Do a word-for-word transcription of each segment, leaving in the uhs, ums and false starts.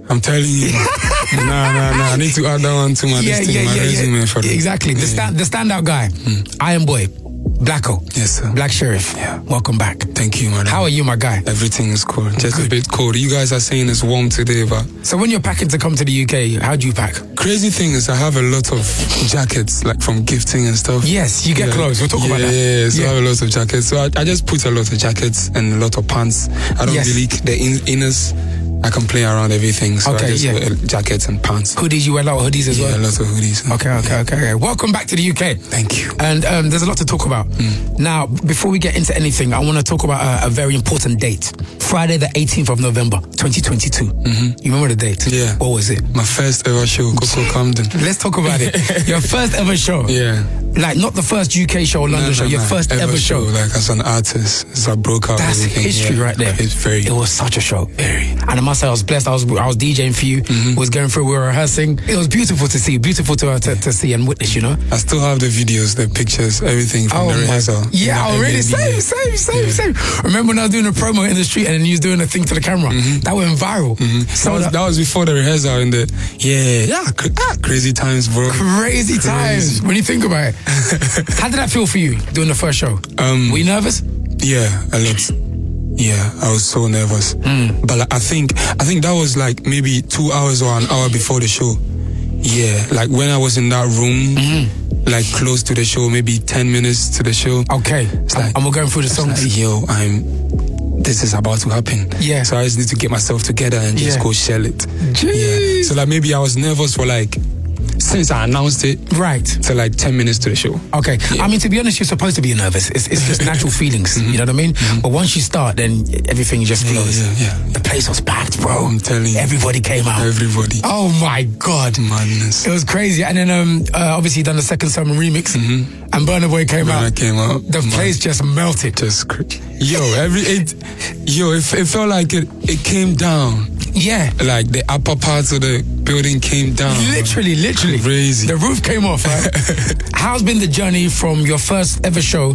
I'm telling you. nah, nah, nah. I need to add that one to my, yeah, listing, yeah, my yeah, resume yeah. for that. Exactly. The, yeah. stand, the standout guy, mm. Iron Boy, Blacko. Yes, sir. Black Sheriff. Yeah. Welcome back. Thank you, man. How are you, my guy? Everything is cool. Just Good. a bit cold. You guys are saying it's warm today, but... So when you're packing to come to the U K, how do you pack? Crazy thing is I have a lot of jackets, like from gifting and stuff. Yes, you get yeah. clothes. We'll talk yeah, about that. Yeah, so yeah. I have a lot of jackets. So I, I just put a lot of jackets and a lot of pants. I don't yes. really... The in, inners... I can play around everything, so okay, I just yeah. wear jackets and pants. Hoodies, you wear a lot of hoodies as yeah, well? Yeah, a lot of hoodies. Okay, okay, yeah. okay, okay. Welcome back to the U K. Thank you. And um, there's a lot to talk about. Mm. Now, before we get into anything, I want to talk about a, a very important date. Friday the eighteenth of November, twenty twenty-two. Mm-hmm. You remember the date? Yeah. What was it? My first ever show, Coco Camden. Let's talk about it. Your first ever show? Yeah. Like, not the first U K show or London no, show, no, your no. first ever, ever show. show. Like, as an artist, so I broke out. That's everything. history yeah. right there. It's very... It was such a show. Very. And I must say, I was blessed. I was I was DJing for you. Mm-hmm. Was going through, we were rehearsing. It was beautiful to see, beautiful to, to to see and witness, you know? I still have the videos, the pictures, everything from oh the rehearsal. Yeah, already. Same, same, same, yeah. same. Remember when I was doing a promo in the street and then you was doing a thing to the camera? Mm-hmm. That went viral. Mm-hmm. So that, was, that, that was before the rehearsal in the... Yeah, yeah, cr- ah, crazy times, bro. Crazy, crazy times, when you think about it. How did that feel for you, doing the first show? Um, Were you nervous? Yeah, a lot. Yeah, I was so nervous. Mm. But like, I think I think that was like maybe two hours or an hour before the show. Yeah, like when I was in that room, mm-hmm. like close to the show, maybe ten minutes to the show. Okay, it's like, and we're going through the songs. Like, yo, I'm... This is about to happen. Yeah. So I just need to get myself together and just yeah. go shell it. Jeez. Yeah. So like maybe I was nervous for like... Since I announced it, right, to like ten minutes to the show. Okay, yeah. I mean, to be honest, you're supposed to be nervous. It's it's just natural feelings, mm-hmm. you know what I mean? Mm-hmm. But once you start, then everything just flows. Yeah, yeah, yeah. The place was packed, bro. I'm telling you, everybody came out. Everybody. Oh my God, madness! It was crazy. And then um, uh, obviously you done the second summer remix, mm-hmm. and Burna Boy came Burna out. came out. The man. place just melted. Just yo, every it, yo, it, it felt like it it came down. Yeah. Like the upper parts of the building came down. Literally, man. literally. Crazy. The roof came off, right? How's been the journey from your first ever show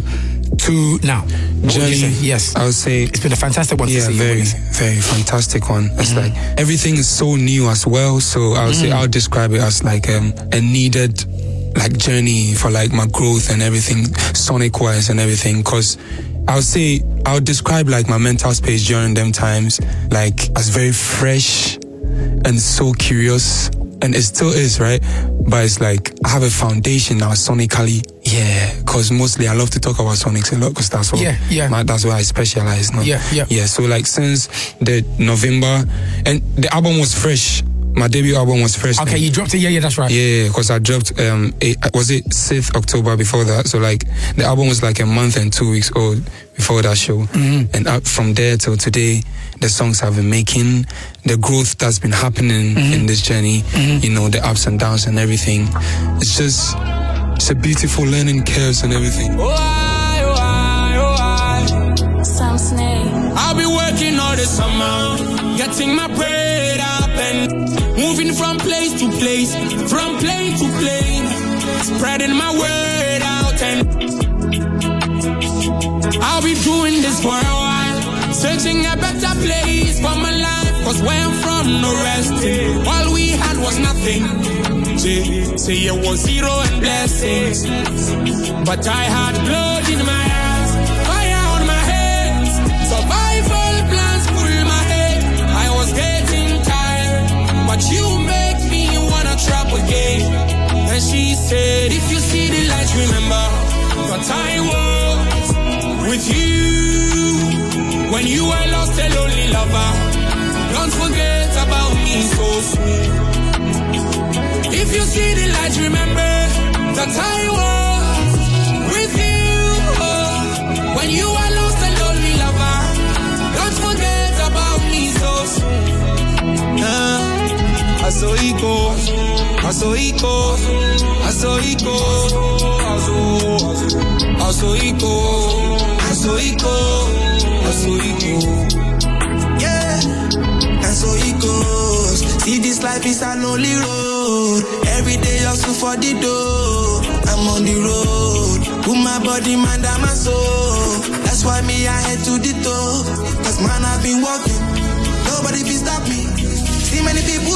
to now? What journey, yes. I would say... It's been a fantastic one yeah, to see. very, very fantastic one. It's mm-hmm. like, everything is so new as well, so I would mm-hmm. say, I would describe it as like um, a needed like journey for like my growth and everything, sonic-wise and everything, because I would say, I would describe like my mental space during them times, like as very fresh and so curious, and it still is, right? But it's like, I have a foundation now sonically, yeah, because mostly I love to talk about sonics a lot, because that's what, yeah, yeah. My, that's where I specialize now. Yeah, yeah. Yeah, so like since the November, and the album was fresh. My debut album was fresh. Okay, you dropped it. Yeah, yeah, that's right. Yeah, because I dropped. Um, eight, was it sixth October before that? So like, the album was like a month and two weeks old before that show. Mm-hmm. And up from there till today, the songs I've been making, the growth that's been happening mm-hmm. in this journey, mm-hmm. you know, the ups and downs and everything. It's just, it's a beautiful learning curves and everything. Oh, I, oh, I, oh, I. Sam Snake. I'll be working all the summer, getting my bread up and moving from place to place, from plane to plane, spreading my word out, and I'll be doing this for a while, searching a better place for my life, cause where I'm from, no rest, all we had was nothing, say, say it was zero and blessings, but I had blood in my eyes, fire on my hands, survival plans pull my head, I was getting tired, but you make me wanna trap again. And she said, if you see the light, remember that I was with you when you were lost a lonely lover. Don't forget about me so soon. If you see the light, remember that I was with you oh, when you were lost a lonely lover. Don't forget about me so soon. Uh, I saw it go, I saw it go, I saw it go, I saw it go, I saw it go, I saw it go. Yeah, and so it goes. See, this life is an only road. Every day hustle for the dough. I'm on the road. Put my body, mind, and my soul. That's why me I head to the top. Cause man I've been walking. Nobody can stop me. See many people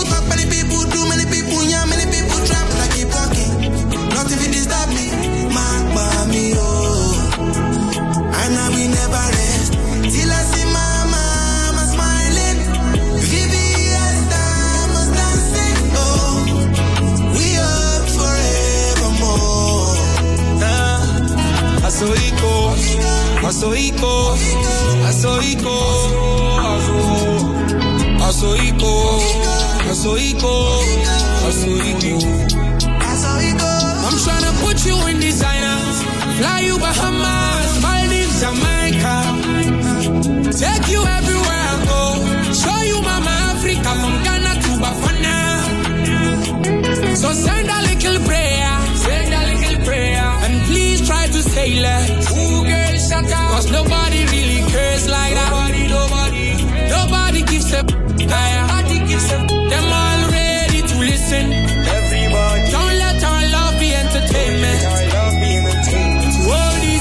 go. That's how it go. That's how it go. That's how it goes. I'm tryna put you in designers, fly you Bahamas, Maldives, Jamaica. Take you everywhere I go. Show you Mama Africa from Ghana to Bafana. So send a little prayer, send a little prayer, and please try to say less. Ooh, girl, shut up. Cause nobody really cares like that. Nobody, nobody, nobody gives a nobody gives a. Them all ready to listen. Everybody. Don't let our love be entertainment. Our love be entertainment. To all these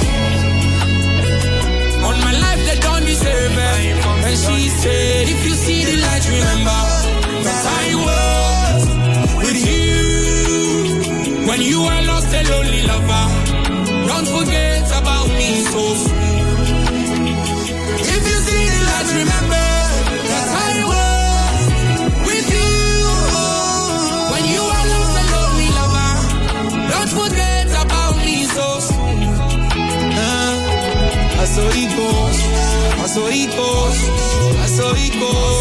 on my life they don't deserve it. And she said, if you see the light, remember that I was with you when you were lost a lonely lover. Don't forget about me, so if you see the light, remember that I was with you when you were lost a lonely lover. Don't forget about me, so uh, I saw it goes, I saw it goes, I saw it goes,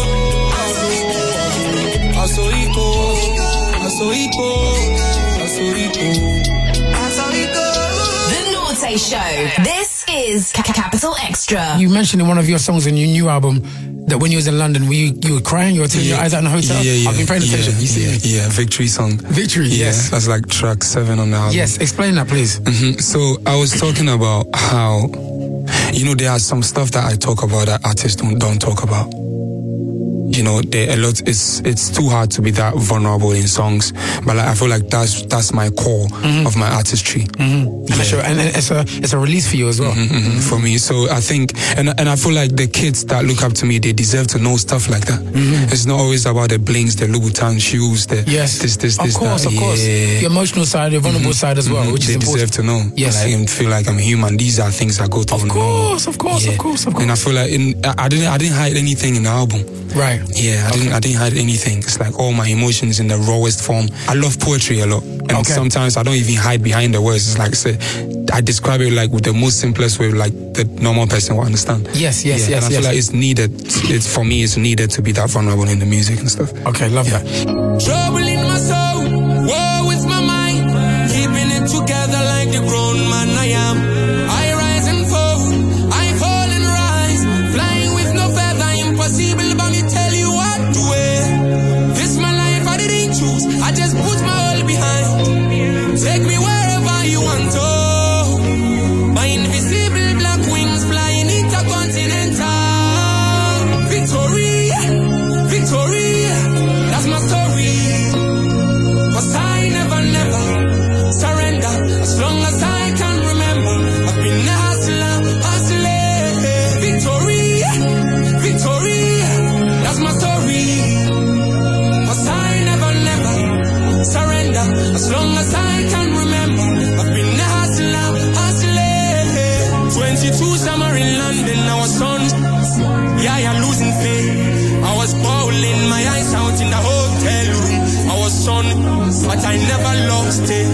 I saw it goes, I saw it goes, I saw it goes, I saw it goes. The Norte Show. This is Ca- Capital Extra. You mentioned in one of your songs in your new album that when you was in London, were you, you were crying, you were tearing your eyes out in the hotel? Yeah, yeah. I've been paying attention, yeah, you see yeah, it? Yeah, Victory song. Victory, yeah, yes. That's like track seven on the album. Yes, explain that, please. Mm-hmm. So I was talking about how, you know, there are some stuff that I talk about that artists don't, don't talk about. You know, there a lot. It's it's too hard to be that vulnerable in songs, but like, I feel like that's that's my core mm-hmm. of my artistry. Mm-hmm. And, yeah. and it's a it's a release for you as well. Mm-hmm, mm-hmm. For me, so I think, and and I feel like the kids that look up to me, they deserve to know stuff like that. Mm-hmm. It's not always about the blings, the Louboutin shoes, the yes, this this of this. course, that. of course. Yeah. Your emotional side, your vulnerable mm-hmm. side as well, mm-hmm. which they is important. Deserve to know. Yes, like, and feel like I'm human. These are things I go through. Of course, of course, yeah. of course, of course. And I feel like in, I, I didn't I didn't hide anything in the album. Right. Yeah, I okay. didn't I didn't hide anything. It's like all my emotions in the rawest form. I love poetry a lot. And okay. sometimes I don't even hide behind the words. It's like say, I describe it like with the most simplest way, like the normal person will understand. Yes, yes, yeah, yes. And I yes. feel like it's needed. It's for me, it's needed to be that vulnerable in the music and stuff. Okay, love yeah. that. Trouble in my soul, war with my mind, keeping it together like the grown man I am. I rise and fall, I fall and rise, flying with no feather, impossible but me tell you what to wear. This my life, I didn't choose, I just put my all behind. Take me wherever you want to. My invisible black wings flying intercontinental. Victory, victory, that's my story. Cause I never, never surrender. As long as I can remember, I've been a hustler, hustling. Victory, victory, that's my story. Cause I never, never surrender. As long as I can remember, I've been a hustler, hustling. twenty-two summer in London, I was on. Yeah, I'm losing faith. I was bawling my eyes out in the hotel room. I was on, but I never lost it.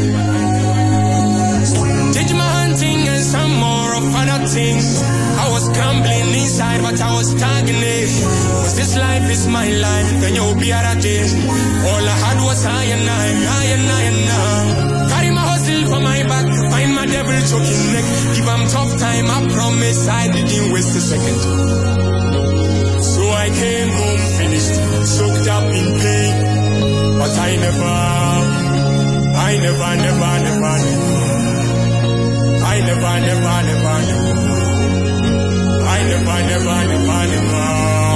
Did my hunting and some more of other things. I was crumbling inside, but I was stagnant. Cause this life is my life, and you'll be at a day. All I had was I and I, I and I and I. Carry my hustle for my back, find my devil choking neck. Give them tough time, I promise I didn't waste a second. So I came home finished, soaked up in pain. But I never, I never, never, never, never. I never, never, never, never. I never, never, never, never.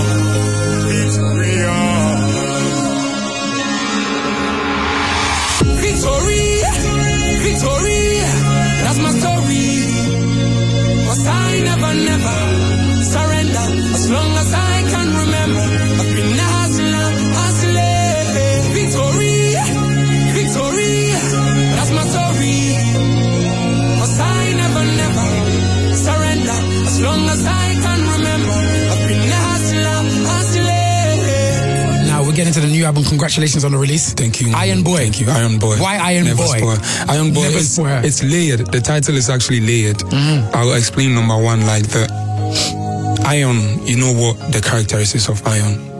Victory, victory, that's my story. Cause I never, never surrender. As long as I can remember, I've been a hustler, hustling. Victory, victory, that's my story. Cause I never, never surrender. As long as I can remember, I've been a hustler, hustling. Now we're getting to the new album. Congratulations on the release. Thank you. Iron Boy. Thank you. Iron Boy. Why Iron Never Boy? Spoil. Iron Boy. Never It's, spoil. it's layered. The title is actually layered. Mm-hmm. I'll explain number one, like the iron. You know what the characteristics of iron?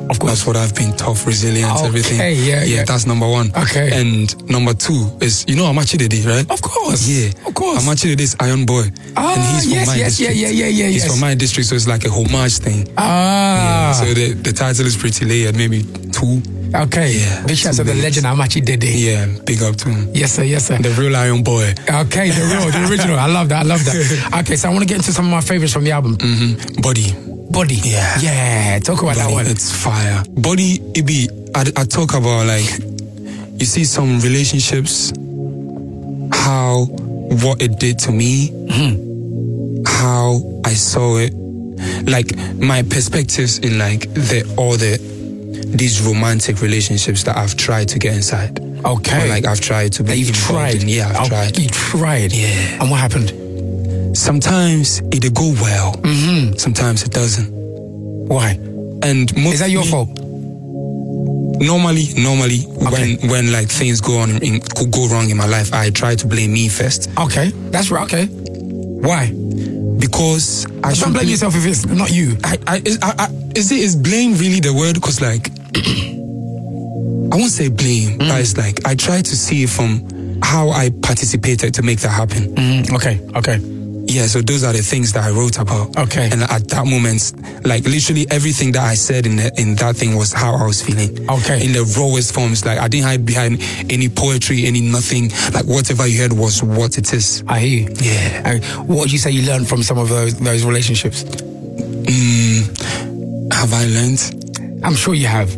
Of course. That's what I've been, tough, resilient, Okay, everything. yeah, yeah, yeah. that's number one. Okay. And number two is, you know Amachi Dede, right? Of course. Yeah. Of course. Amachi Dede is Iron Boy. Ah, and he's from yes, my yes, yeah, district. yeah, yeah, yeah, He's yes. from my district, so it's like a homage thing. Ah. Yeah, so the, the title is pretty layered, maybe two. Okay. Yeah, Big shout two out to the days. legend Amachi Dede. Yeah, big up to him. Yes, sir, yes, sir. The real Iron Boy. Okay, the real, the original. I love that, I love that. Okay, so I want to get into some of my favorites from the album. Mm-hmm. Body. Body. Yeah. Yeah, talk about that Body, one. it's fire. Body, it be, I, I talk about like, you see some relationships, how, what it did to me, Mm-hmm. how I saw it, like my perspectives in like the, all the, these romantic relationships that I've tried to get inside. Okay. Or like I've tried to be That you've involved tried. in. Yeah, I've Oh, tried. You tried. Yeah. And what happened? Sometimes it'll go well. Mm-hmm. Sometimes it doesn't. Why? And mostly, Is that your fault? Normally, normally, Okay. when when like things go on, in, could go wrong in my life, I try to blame me first Okay, that's right. Okay. Why? because I should Don't blame be- yourself if it's not you. I, I, is, I, I, is it is blame really the word? Because like, I won't say blame, Mm. but it's like I try to see it from how I participated to make that happen. Mm, okay, okay. Yeah, so those are the things that I wrote about. Okay. And at that moment, like literally everything that I said in the, in that thing was how I was feeling. Okay. In the rawest forms, like I didn't hide behind any poetry, any nothing. Like whatever you heard was what it is. I hear you. Yeah. And what would you say you learned from some of those those relationships? Mm, have I learned? I'm sure you have.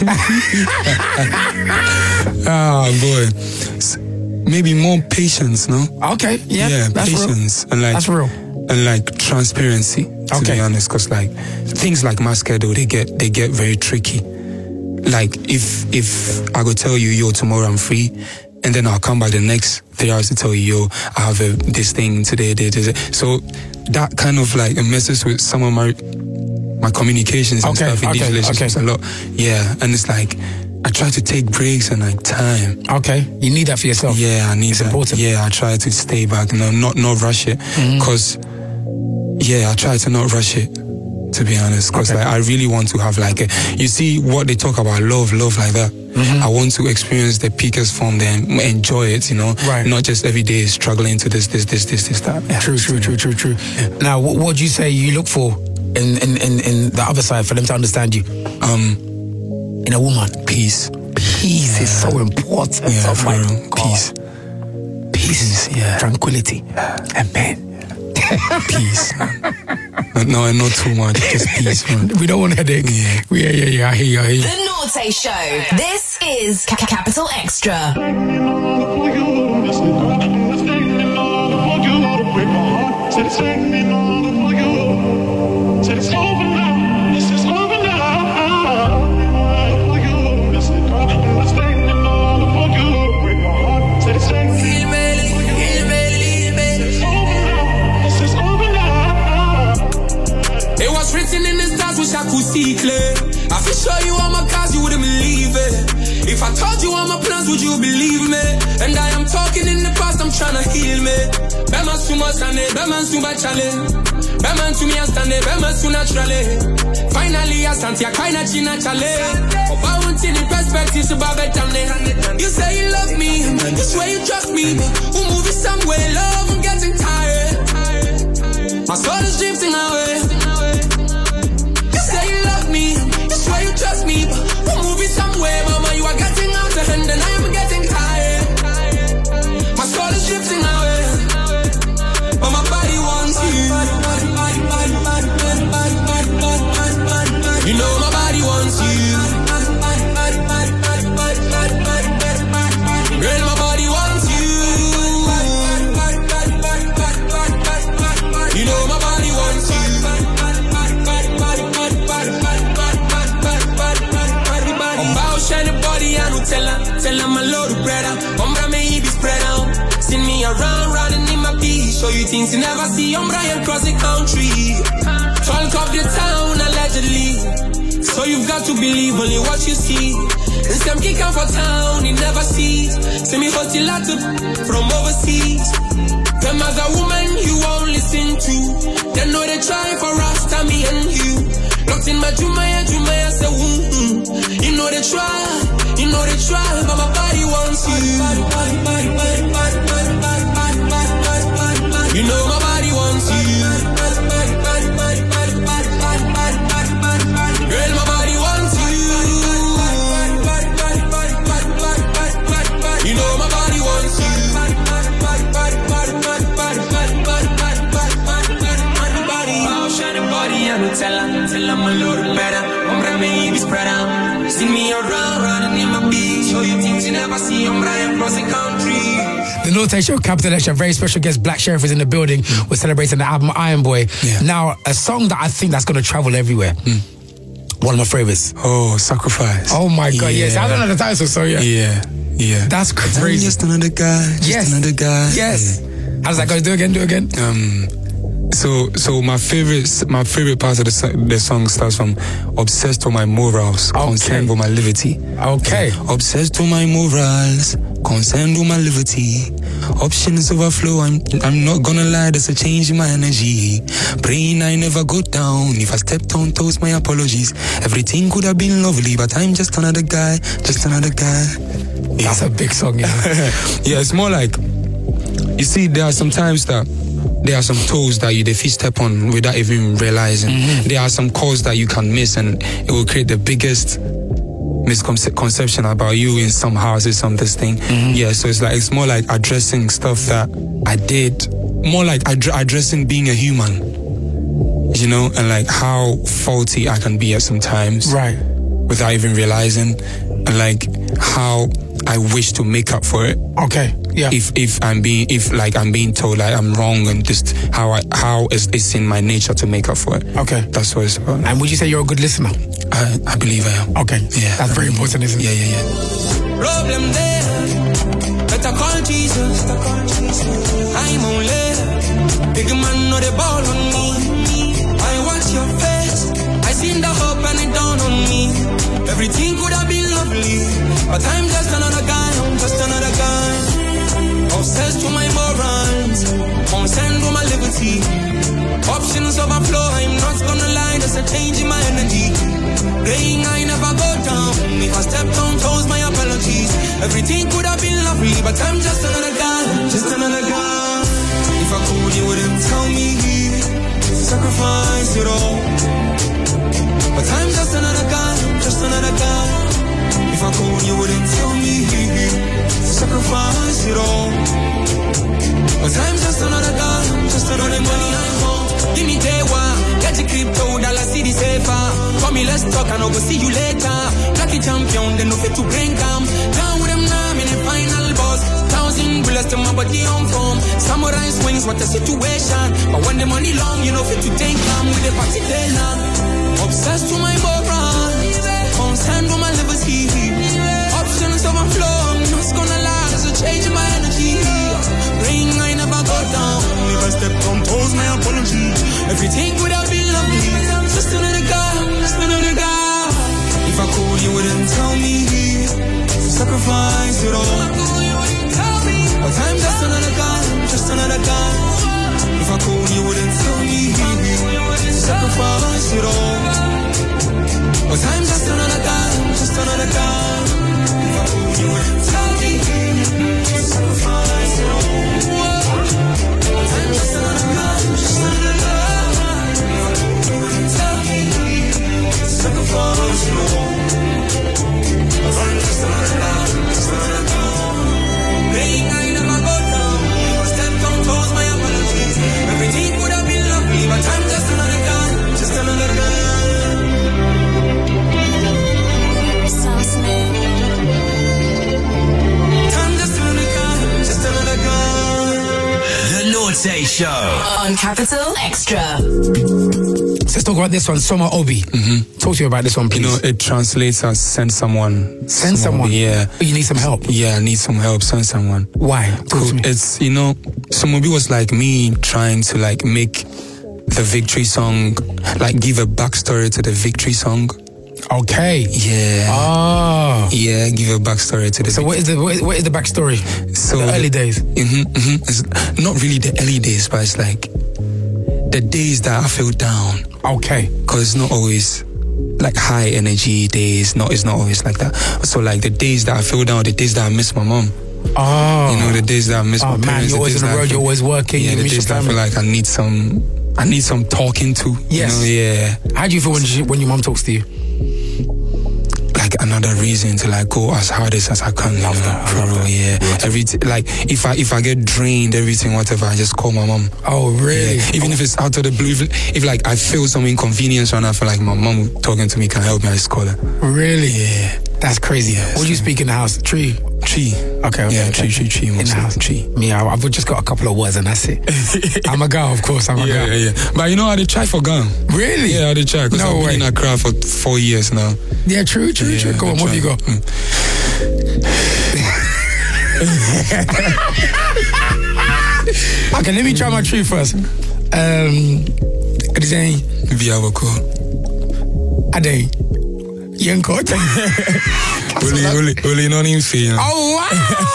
Ah, boy. S- Maybe more patience, no? Okay, yeah, Yeah, that's patience real. and like That's real. and like transparency. To Okay. be honest, because like things like Masquerado, they get they get very tricky. Like if if I go tell you, yo, tomorrow I'm free, and then I'll come back the next three hours to tell you, yo, I have a, this thing today, day, day, day. So that kind of like messes with some of my my communications and Okay, stuff in okay, these relationships okay. a lot. Yeah, and it's like I try to take breaks and like time. Okay, you need that for yourself. Yeah, I need It's that. important. Yeah, I try to stay back, no, not not rush it, Mm-hmm. because yeah, I try to not rush it. To be honest, because Okay. like I really want to have like a, you see what they talk about love, love like that. Mm-hmm. I want to experience the peakest form, then enjoy it. You know, Right. Not just every day struggling to this, this, this, this, this, that. Yeah. True, true, true, true, true. Now, what what do you say you look for in, in, in, in the other side for them to understand you? Um, In a woman? peace. Peace is so important. Yeah, oh for my real. God. Peace. Peace, yeah. tranquility, and man. Peace. Man. No, not too much. Just peace, man. We don't want headache. Yeah. yeah, yeah, yeah. I hear you. I hear you. The Norte Show. This is Ca- Capital Extra. It was written in the stars, wish I could see clear. I feel show you all my cars, you wouldn't believe it. If I told you all my plans, would you believe me? And I am talking in the past, I'm trying to heal me. Beman too much and it, Beman too much challenge. Beman to me, I stand it, Beman too naturally. Finally, I stand here, kinda china challenge. Oba won't see the perspective, so bad damn. You say you love me, you swear you trust me. We'll move it somewhere, love, I'm getting tired. My soul is drifting away. You say you love me, you swear you trust me, but we're moving somewhere, mama. You are getting out of hand, and I am getting tired. My soul is drifting away, but my body wants you. You know my body wants you. Girl, my body wants you. You know my body wants you. About shiny body, I don't tell her. Tell her my load of bread out. Umbra may be spread out. Send me around, running in my beach. Show you things you never see. Umbra across the country. Talk of the town, allegedly. So you've got to believe only what you see. And some kick out for town, you never see. Send me host you lot from overseas. Them as a woman you won't listen to. They know they try for Rasta, me and you. Locked in my Jumaya, Jumaya say woo. You know they try, you know they try, but my body wants you. You know my body wants you. Girl, my body wants you. You know my body wants you. Oh, shining body, I don't tell her, tell I'm a little better. Hombre, maybe spread out. See me around, running in my beach. Show you things you never see, hombre, I'm crossing country. The Norte Show, Capital Extra, very special guest, Black Sheriff is in the building. We're celebrating the album Iron Boy. Yeah. Now, a song that I think that's going to travel everywhere. Mm. One of my favorites. Oh, Sacrifice. Oh my God, yeah. yes. I don't know the title, so yeah. Yeah, yeah. That's I'm crazy. just another guy, just Yes. another guy. Yes. Yeah. How does that go? Do it again, do it again. Um, so, so my favorite, my favorite part of the, so- the song starts from obsessed with my morals, Okay. concerned with my liberty. Okay. Obsessed with my morals, concerned with my liberty. Options overflow, I'm, I'm not gonna lie, there's a change in my energy. Praying I never go down, if I stepped on toes, my apologies. Everything could have been lovely, but I'm just another guy, just another guy. Yeah. That's a big song, yeah. Yeah, it's more like, you see, there are some times that there are some toes that you if you step on without even realizing. Mm-hmm. There are some calls that you can miss, and it will create the biggest misconception about you in some houses, some this thing. Mm-hmm. Yeah, so it's like it's more like addressing stuff that I did, more like ad- addressing being a human, you know, and like how faulty I can be at some times, Right. without even realizing, and like how I wish to make up for it. Okay. Yeah. If if I'm being if like I'm being told like I'm wrong, and just how I how is it's in my nature to make up for it. Okay. That's what it's about. And would you say you're a good listener? I, I believe I am. Okay. Yeah. That's very important, isn't it? Yeah, yeah, yeah. Problem there, better call Jesus. I'm only big man, no the ball on me. I watch your face, I seen the hope and it dawned on me. Everything could have been lovely, but I'm just another guy, I'm just another guy. Obsessed with my morals, concerned with my liberty. Options overflow, I'm not gonna lie, there's a change in my energy. Praying I never go down, if I step on toes, my apologies. Everything could have been lovely, but I'm just another guy, just another guy. If I could, you wouldn't tell me, sacrifice it all. But I'm just another guy, just another guy. If I could, you wouldn't tell me, sacrifice it all. But I'm just another guy, just another money I want. Give me day one, get your crypto, dollar city safer. For me, let's talk and I'll go see you later. Lucky champion, then no fit to bring them. Down with them now, I'm in the final boss. Thousand bullets to my body on form. Samurai swings, what a situation. But when the money long, you know fit to take them with the party day now. Obsessed with my moral, concerned with my liberty. Options overflow, I'm not gonna lie, there's a change in my energy. Ring, I never go down. If I step on toes, my apology. Everything would have been lovely. Just another guy, just another guy. If I could, you wouldn't tell me. Sacrifice it all. But I'm just another guy, just another guy. If I could, you wouldn't tell me. Sacrifice it all. But I'm just another guy, just another guy. If I could, you wouldn't tell me. Sacrifice it all. But I'm just another guy, just another guy. If I could, you wouldn't tell me. Sacrifice it all. But I'm just another guy, just another guy. Praying I never go down. If I stepped on toes, my apologies. Everything would have been lovely, but I'm just another guy, just another guy. The Norte Show on Capital Extra. Let's talk about this one, Soma Obi. Mm-hmm. Talk to you about this one, please. You know, it translates as send someone. Send someone? Yeah. You need some help? Yeah, I need some help. Send someone. Why? Talk to me. It's, you know, Somobi was like me trying to like make the victory song, like give a backstory to the victory song. Okay. Yeah. Oh. Yeah, give a backstory to the. So what is the what is, what is the backstory? So the early days. Mm-hmm, mm-hmm. It's not really the early days, but it's like the days that I feel down. Okay. Because it's not always like high energy days. No, it's not always like that. So like the days that I feel down, the days that I miss my mom. Oh. You know, the days that I miss oh, my man, parents. you're always on the road, you're always working. Yeah, you the miss days your that I feel family. like I need some, I need some talking to. Yes. You know, yeah. How do you feel when, she, when your mom talks to you? Like another reason to like go as hard as, as I can. Love that. For real, yeah. yeah. Every t- like if I if I get drained, everything, whatever, I just call my mom. Oh, really? Yeah. Even oh. if it's out of the blue, if, if like I feel some inconvenience right now, I feel like my mom talking to me can help me, I just call her. Really? Yeah. That's crazy. Yeah, what do you speak in the house? Tree? Tree. Okay, okay. Yeah, okay. tree, tree, tree. In the house? Tree. Me, I, I've just got a couple of words and that's it. I'm a girl, of course, I'm a yeah, girl. Yeah, yeah. But you know, I did try for Ghana. Really? Yeah, I did try, because no I've way. been in Accra for four years now. Yeah, true, true, yeah, true. Go on, what have you got? Mm. Okay, let me try my tree first. Um, what is it? Viavoko. Ade. Yankot. Oli, Oli, Oli, not even feel. Oh, wow.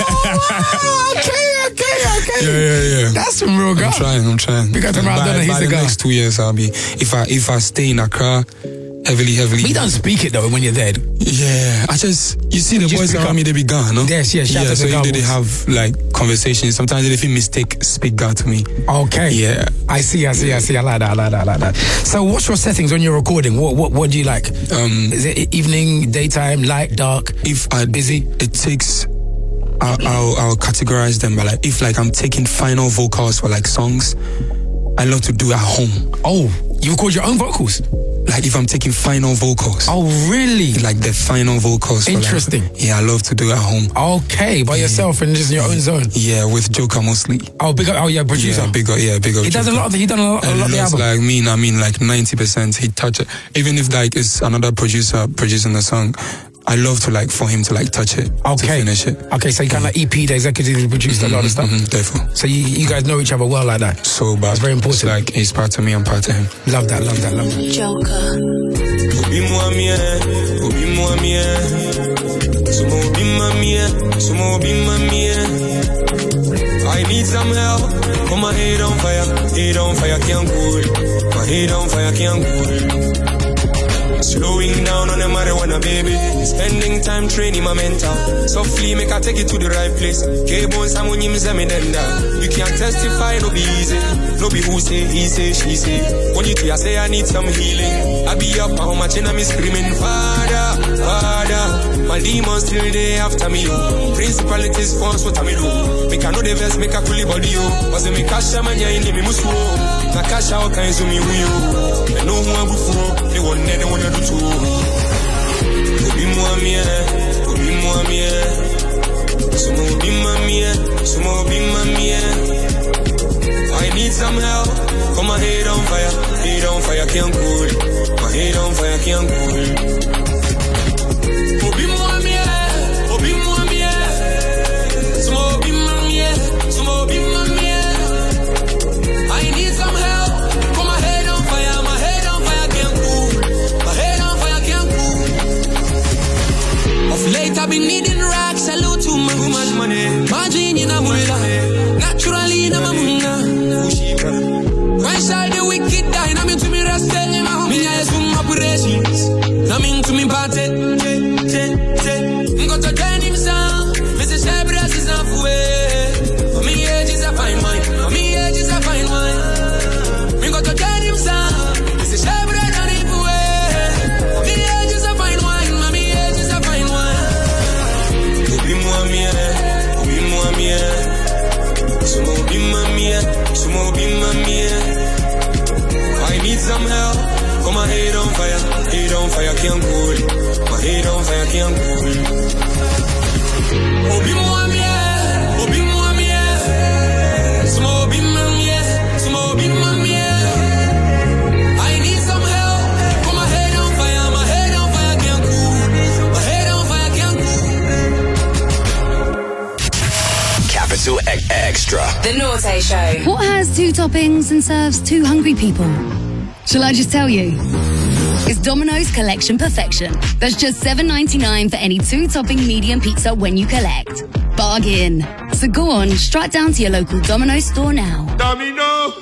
Okay, okay, okay. Yeah, yeah, yeah. That's some real guy. I'm trying, I'm trying. Because I'm by, he's by the the guy. next two years, I'll be, if I if I stay in Accra, heavily, heavily. We don't speak it though when you're there. Yeah, I just, you see the just boys pick around up. me, they be Ghana, no? Yes, yes, shout yeah, out so to the you Ghana they boys. have like conversations. Sometimes they feel mistake, speak Ghana to me. Okay. Yeah. I see, I see, I see. I like that, I like that, I like that. So what's your settings when you're recording? What what, what do you like? Um, Is it evening, daytime, light, dark? If I busy? It takes, I'll, I'll, I'll categorize them by like, if like I'm taking final vocals for like songs, I love to do at home. Oh, you record your own vocals? Like if I'm taking final vocals. Oh, really? Like the final vocals. for, Interesting. Like, yeah, I love to do it at home. Okay, by yourself and just in your own zone. Yeah, with Joker mostly. Oh, big up, oh yeah, producer. Yeah, big up, yeah, big up. He does a lot of the, he done a lot, a lot of the album. Like me, I mean like ninety percent he touch it. Even if like it's another producer producing the song, I love to like for him to like touch it. Okay. To finish it. Okay, so you kind of like E P, the executive produced Mm-hmm, a lot of stuff. Mm-hmm, definitely. So you, you guys know each other well like that. So bad. That's very important. It's like he's part of me, I'm part of him. Love that, love that, love that. Joker. Obi mwamie, obi mwamie. Sumo obi mwamie, sumo obi mwamie. I need some help. Put my head on fire, head on fire can't cool. My head on fire can't cool. Slowing down on the marijuana, baby. Spending time training my mental. Softly make I take it to the right place. K-bones, I'm when you miss me then You can't testify, no be easy. No be who say, he say, she say. When you I say I need some healing. I be up, how much and I'm screaming, Father, Father. My demons still they after me, yo. Principalities force what I me do. Make I know the best, make a fully body, yo. Was it me cash man ya in me musu. Na cash out kinds of me, yo. I know who I'm before. They want they want to do too. Obi mwamie, obi mwamie. Sumo obi mwamie, sumo obi mwamie. I need some help. Put my head on fire, head on fire can't cool. My head on fire can't cool. Obi mwamie, obi mwamie. Sumo obi mwamie, sumo obi mwamie. I need some help. Put my head on fire, my head on fire can't cool. My head on fire can't cool. Of late I've been needing racks, salute to my woman money. Margin in a mullah, naturally in a mamuna. Why shall the wicked die? I'm into me rest, me I assume operations. I'm into me party. Got to turn him sound. Mister Shabras is off way. For me age is a fine wine. For me age is a fine wine. Me got to turn him sound. Mister Shabras on it way. For me age is a fine wine. For me age is a fine wine. Obi mwamie, obi mwamie. Sumo obi mwamie, sumo obi mwamie. I need some help. Put my head on fire, head on fire can't cool. My head on fire can't cool. Obi mwamie, obi mwamie. Sumo obi mwamie, sumo obi mwamie. I need some help. Put my head on fire, my head on fire can't cool. My head on fire can't cool. Capital Extra. The Norte Show. What has two toppings and serves two hungry people? Shall I just tell you? is Domino's Collection Perfection. That's just seven ninety-nine for any two-topping medium pizza when you collect. Bargain. So go on, strut down to your local Domino's store now. Domino.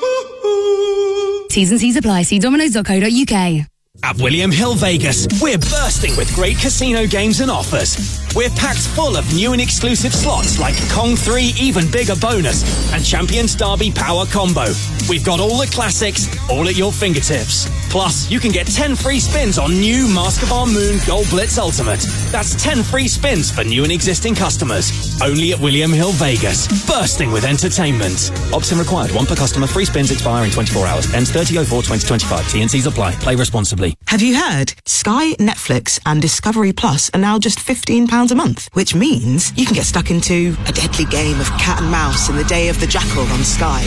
T's and C's apply. See domino's dot co dot U K. At William Hill Vegas, we're bursting with great casino games and offers. We're packed full of new and exclusive slots like Kong three Even Bigger Bonus and Champions Derby Power Combo. We've got all the classics, all at your fingertips. Plus, you can get ten free spins on new Mask of Our Moon Gold Blitz Ultimate. That's ten free spins for new and existing customers. Only at William Hill Vegas, bursting with entertainment. Option required. One per customer. Free spins expire in twenty-four hours. Ends thirty oh four twenty twenty-five. T and C's apply. Play responsibly. Have you heard? Sky, Netflix and Discovery Plus are now just fifteen pounds a month, which means you can get stuck into a deadly game of cat and mouse in the Day of the Jackal on Sky.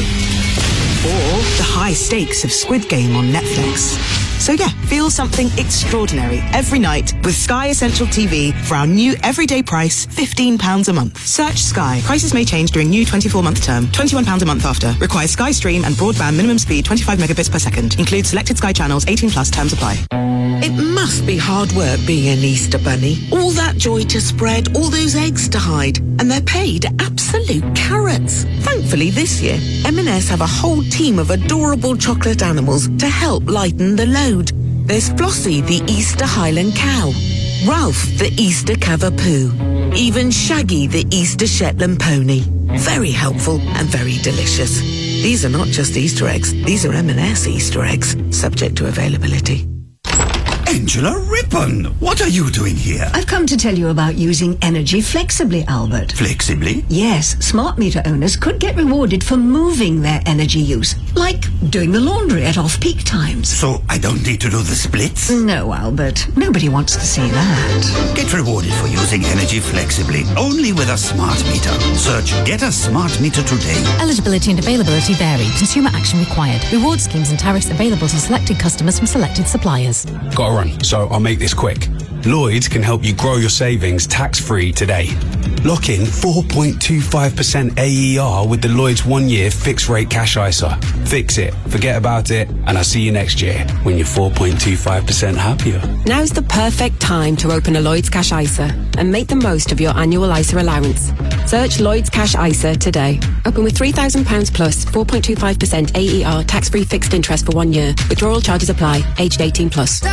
Or the high stakes of Squid Game on Netflix. So yeah, feel something extraordinary every night with Sky Essential T V for our new everyday price, fifteen pounds a month. Search Sky. Prices may change during new twenty-four month term. twenty-one pounds a month after. Requires Sky Stream and broadband minimum speed twenty-five megabits per second. Includes selected Sky channels. eighteen plus terms apply. It must be hard work being an Easter bunny. All that joy to spread, all those eggs to hide, and they're paid absolute carrots. Thankfully this year, M and S have a whole team of adorable chocolate animals to help lighten the load. There's Flossie, the Easter Highland cow, Ralph, the Easter Cavapoo, even Shaggy, the Easter Shetland pony. Very helpful and very delicious. These are not just Easter eggs, these are M and S Easter eggs, subject to availability. Angela Rippon, what are you doing here? I've come to tell you about using energy flexibly, Albert. Flexibly? Yes, smart meter owners could get rewarded for moving their energy use, like doing the laundry at off-peak times. So I don't need to do the splits? No, Albert. Nobody wants to see that. Get rewarded for using energy flexibly, only with a smart meter. Search Get a Smart Meter today. Eligibility and availability vary. Consumer action required. Reward schemes and tariffs available to selected customers from selected suppliers. Got to run, so I'll make this quick. Lloyds can help you grow your savings tax-free today. Lock in four point two five percent A E R with the Lloyds one-year fixed-rate cash I S A. Fix it, forget about it, and I'll see you next year when you're four point two five percent happier. Now's the perfect time to open a Lloyds Cash I S A and make the most of your annual I S A allowance. Search Lloyds Cash I S A today. Open with three thousand pounds plus, four point two five percent A E R tax-free fixed interest for one year. Withdrawal charges apply. Aged eighteen plus.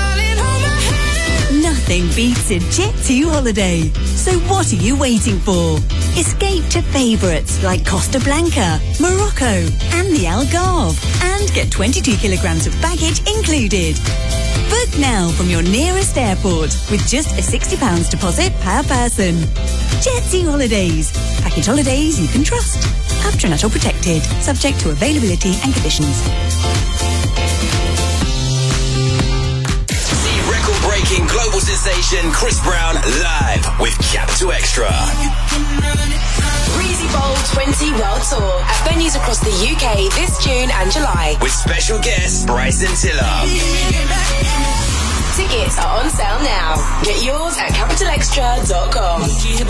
Nothing beats a Jet two holiday. So what are you waiting for? Escape to favourites like Costa Blanca, Morocco and the Algarve. And get twenty-two kilograms of baggage included. Book now from your nearest airport with just a sixty pounds deposit per person. Jet two Holidays. Package holidays you can trust. Abtronaut or protected. Subject to availability and conditions. Breaking global sensation Chris Brown live with Capital Extra. Breezy Bowl twenty World Tour at venues across the U K this June and July. With special guest Bryson Tiller. Tickets are on sale now. Get yours at capital extra dot com.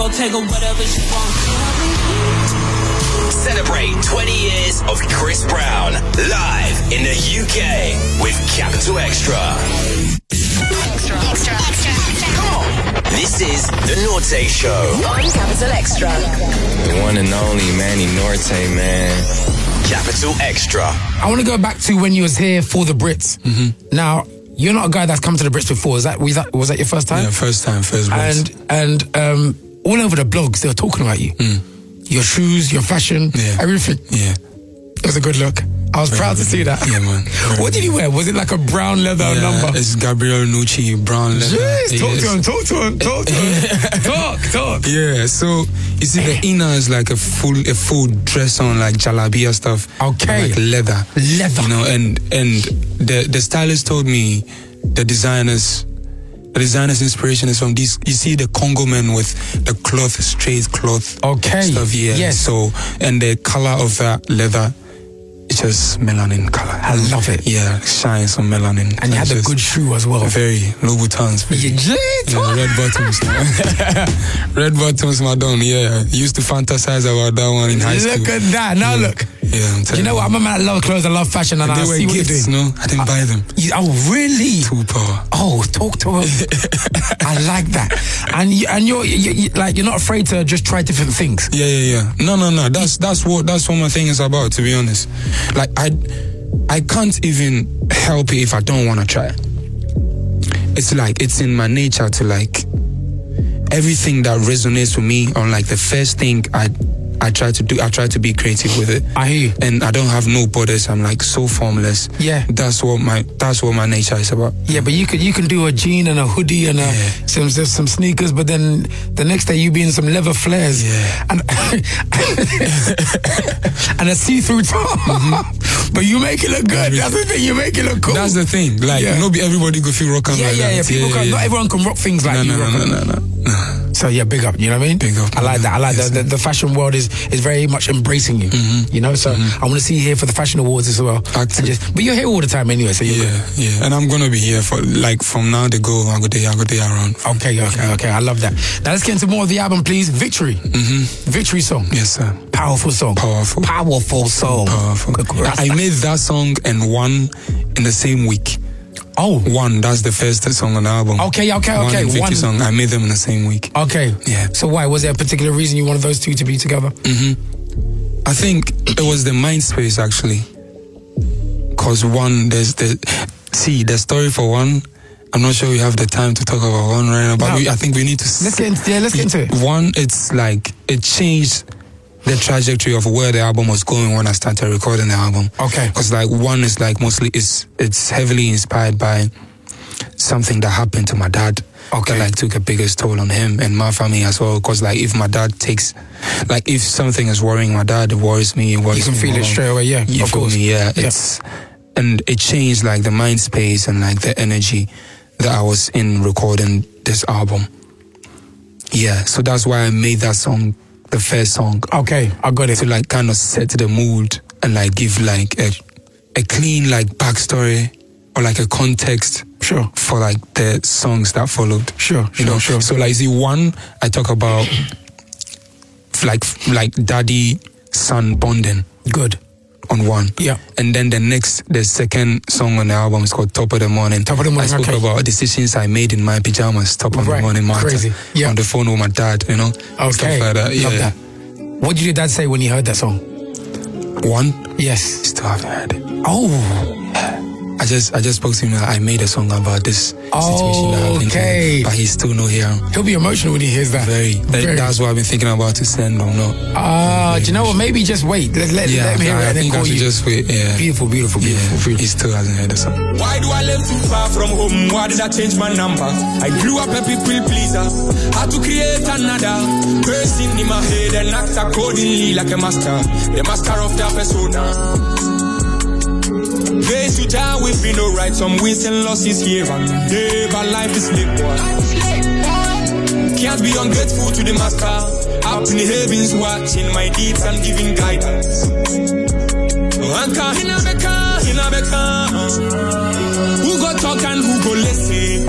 Celebrate twenty years of Chris Brown live in the U K with Capital Extra. Extra, extra, extra, extra. Come on. This is The Norte Show. On Capital Extra. The one and only Manny Norte, man. Capital Extra. I want to go back to when you was here for the Brits. Mm-hmm. Now, you're not a guy that's come to the Brits before. Is that was that was that your first time? Yeah, first time, first Brits. And and um, all over the blogs, they were talking about you. Mm. Your shoes, your fashion, yeah. everything. Yeah. It was a good look. I was Very proud to see that. Yeah, man. Very What did he wear? Was it like a brown leather yeah, number? It's Gabriel Nucci, brown leather. Yes, talk yes. to him, talk to him, talk to him. talk, talk. Yeah, so you see the inner is like a full a full dress on like jalabia stuff. Okay. Like leather. Leather. You know, and and the the stylist told me the designers the designer's inspiration is from these. You see the Congo men with the cloth, straight cloth okay. stuff. Yeah. Yes. So and the color of that leather. It's just melanin color. I love it. Yeah, it shines some melanin. And you had a good shoe as well. Very Louboutins. Very, yeah, yeah, red bottoms. Red bottoms, madam. Yeah, used to fantasize about that one in high school. Look at that. Now yeah. look. Yeah, I'm You know what? I'm a man that love clothes, I love fashion, and, And I they were see what you're gifts, doing. no? I didn't buy them. You- oh, really? Two power. Oh, talk to him. I like that. And you, and you're you, you, like you're not afraid to just try different things. Yeah, yeah, yeah. No, no, no. That's that's what that's what my thing is about. To be honest, like I, I can't even help it if I don't want to try. It's like it's in my nature to like everything that resonates with me. On like the first thing I. I try to do. I try to be creative with it. I hear you. And I don't have no borders. I'm like so formless. Yeah. That's what my. That's what my nature is about. Yeah, but you could you can do a jean and a hoodie and a, Yeah. some some sneakers, but then the next day you be in some leather flares Yeah. and and a see-through top. Mm-hmm. But you make it look good. That's the thing. You make it look cool. That's the thing. Like, Yeah. not be everybody go feel rock and yeah, like yeah, that. yeah. People can't. Not everyone can rock things like No, you. no, rock no, them. no, no, no. So yeah, big up. You know what I mean? Big up. I like that. I like Yes, that. The, the fashion world is is very much embracing you. Mm-hmm. You know. So I want to see you here for the fashion awards as well. And just, but you're here all the time anyway. So you're Yeah, good. yeah. And I'm gonna be here for like from now to go. I go there, I go there around. Okay, okay, okay. I love that. Now let's get into more of the album, please. Victory. Mm-hmm. Victory song. Yes, sir. Powerful song. Powerful. Powerful song. Powerful. I I made that song and one in the same week. Oh, one. That's the first song on the album. Okay, okay, One okay. and Victory One- song. I made them in the same week. Okay. Yeah. So why? Was there a particular reason you wanted those two to be together? Mm-hmm. I think it was the mind space actually. Cause one, there's the see the story for one. I'm not sure we have the time to talk about one right now, but No. we, I think we need to. Let's get into, yeah, let's get into it. One, it's like it changed the trajectory of where the album was going when I started recording the album. Okay. Because like one is like mostly it's it's heavily inspired by something that happened to my dad. Okay. That like took a biggest toll on him and my family as well. Because like if my dad takes, like if something is worrying my dad, it worries me. It worries You can me feel it more. straight away, yeah, You of feel course. me? Yeah. Yeah. It's and it changed like the mind space and like the energy that I was in recording this album. Yeah. So that's why I made that song the first song. Okay, I got it. To like kind of set the mood and like give like a a clean like backstory or like a context. Sure. For like the songs that followed. Sure, You sure, know. sure. So like see one, I talk about like like daddy son bonding. Good. On one. Yeah. And then the next, the second song on the album is called Top of the Morning. Top of the Morning, I spoke okay. about decisions I made in my pajamas, top of Right. the morning, Martha. Crazy. Yeah. On the phone with my dad, you know. Okay. Stuff like that. Love Yeah. that. What did your dad say when he heard that song? One? Yes. Still haven't heard it. Oh. I just I just spoke to him like, I made a song about this situation that happened to Okay. me, but he's still not here. He'll be emotional when he hears that. Very. That- Very. That's what I've been thinking about to send or not. Ah, do you know what? Maybe just wait. Let, let, Yeah, let him hear I, it I and then think I call should you. just wait. Yeah. Beautiful, beautiful, beautiful, Yeah. beautiful. He still hasn't heard the song. Why do I live too far from home? Why did I change my number? I grew up a people pleaser. Had to create another person in my head and act accordingly like a master. The master of that persona. Days to die will be no right. Some wins and losses here and there, but life is late, boy. Can't be ungrateful to the master. Up in the heavens watching my deeds and giving guidance. Anka hinabeka, hinabeka. Who go talk and who go listen?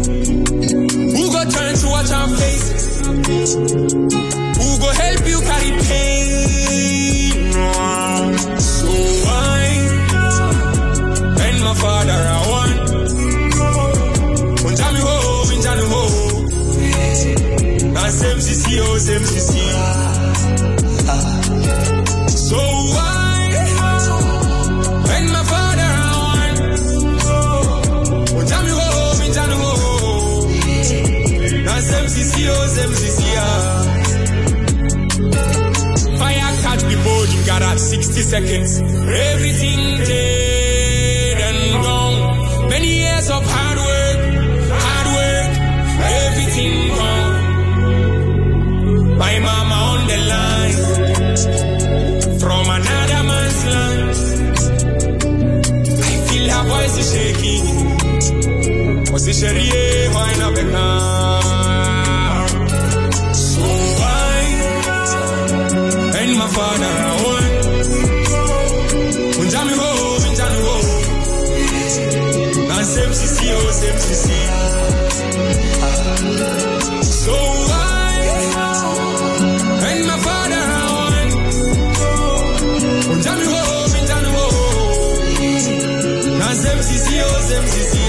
Who go turn to watch our faces? Who go help you carry pain? So I and my father are one. Unjami ho, unjami ho. Na same C C O, same C C. So I and my father are one. Unjami ho, unjami ho. Na same C C O, same C C. Fire catch the board in garage sixty seconds. Everything dead and gone. Many years of hard work, hard work, everything gone. My mama on the line from another man's land. I feel her voice is shaking. Was it Cherie? Why not be calm? So I and my father are one. Unjami ho, unjami ho. Na same C C O, same C C. So I and my father are one. Unjami ho, C C Os, M C C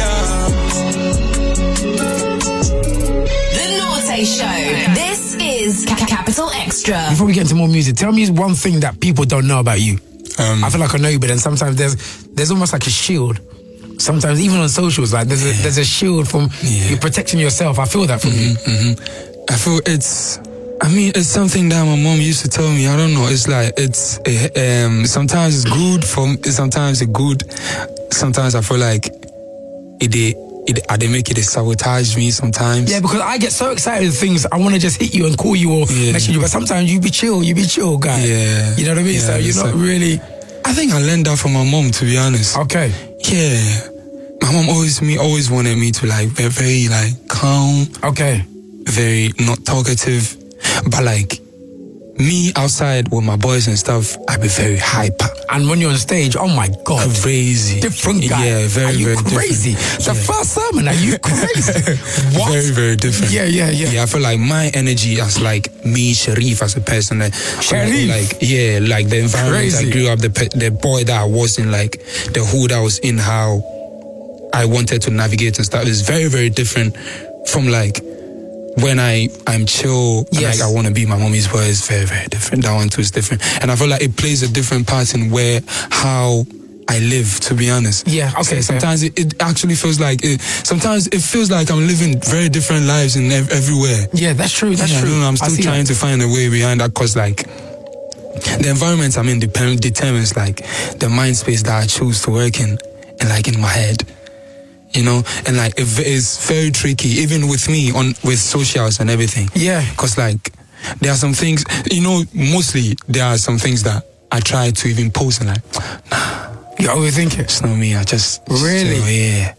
The Norte Show. This is Ca- Capital Extra. Before we get into more music, tell me one thing that people don't know about you. Um, I feel like I know you, but then sometimes there's there's almost like a shield. Sometimes even on socials, like there's a, there's a shield from yeah. you protecting yourself. I feel that from mm-hmm, you. Mm-hmm. I feel it's. I mean, it's something that my mom used to tell me. I don't know. It's like it's. Um, sometimes it's good for. Sometimes it's good. Sometimes I feel like it. It, they make it sabotage me sometimes. Yeah, because I get so excited with things. I want to just hit you and call you or yeah. message you, but sometimes you be chill. You be chill, guy. Yeah, you know what I mean. Yeah, so you're not so, really. I think I learned that from my mom, to be honest. Okay. Yeah, my mom always me always wanted me to like be very like calm. Okay. Very not talkative, but like me outside with my boys and stuff, I be very hyper. And when you're on stage, oh my God, crazy, different guy. Yeah, very, are you very crazy? Different. The yeah. first sermon, are you crazy? What? Very, very different. Yeah, yeah, yeah. Yeah, I feel like my energy as like me, Sharif, as a person, like, Sharif, like yeah, like the environment crazy. I grew up, the the boy that I was in, like the hood I was in, how I wanted to navigate and stuff is very, very different from like. When I, I'm chill, yes. and like I want to be my mommy's boy, is very, very different. That one too is different. And I feel like it plays a different part in where, how I live, to be honest. Yeah, okay. So sometimes it, it actually feels like, it, sometimes it feels like I'm living very different lives in ev- everywhere. Yeah, that's true, that's yeah, true. I don't know, I'm still trying that. to find a way behind that because like, the environment I'm in dep- determines like the mind space that I choose to work in and like in my head. You know, and like it, it's very tricky, even with me on with socials and everything. Yeah, because like there are some things, you know, mostly there are some things that I try to even post and like, nah, you overthink it. It's not me. I just really, so, yeah,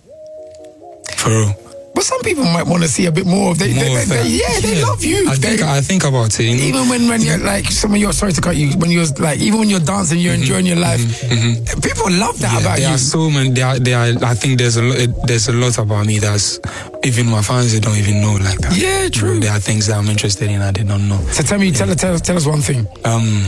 for real. But some people might want to see a bit more of they, more they, of they, they yeah, they yeah. love you. I they, think I think about it. You know? Even when, when you're like some of your sorry to cut you when you're like even when you're dancing, you're mm-hmm. enjoying your life. Mm-hmm. People love that yeah, about there you. Are so many. There are, there are, I think there's a lot. There's a lot about me that's even my fans they don't even know like that. Yeah, true. You know, there are things that I'm interested in that they don't know. So tell me, yeah. tell, tell tell us one thing. Um.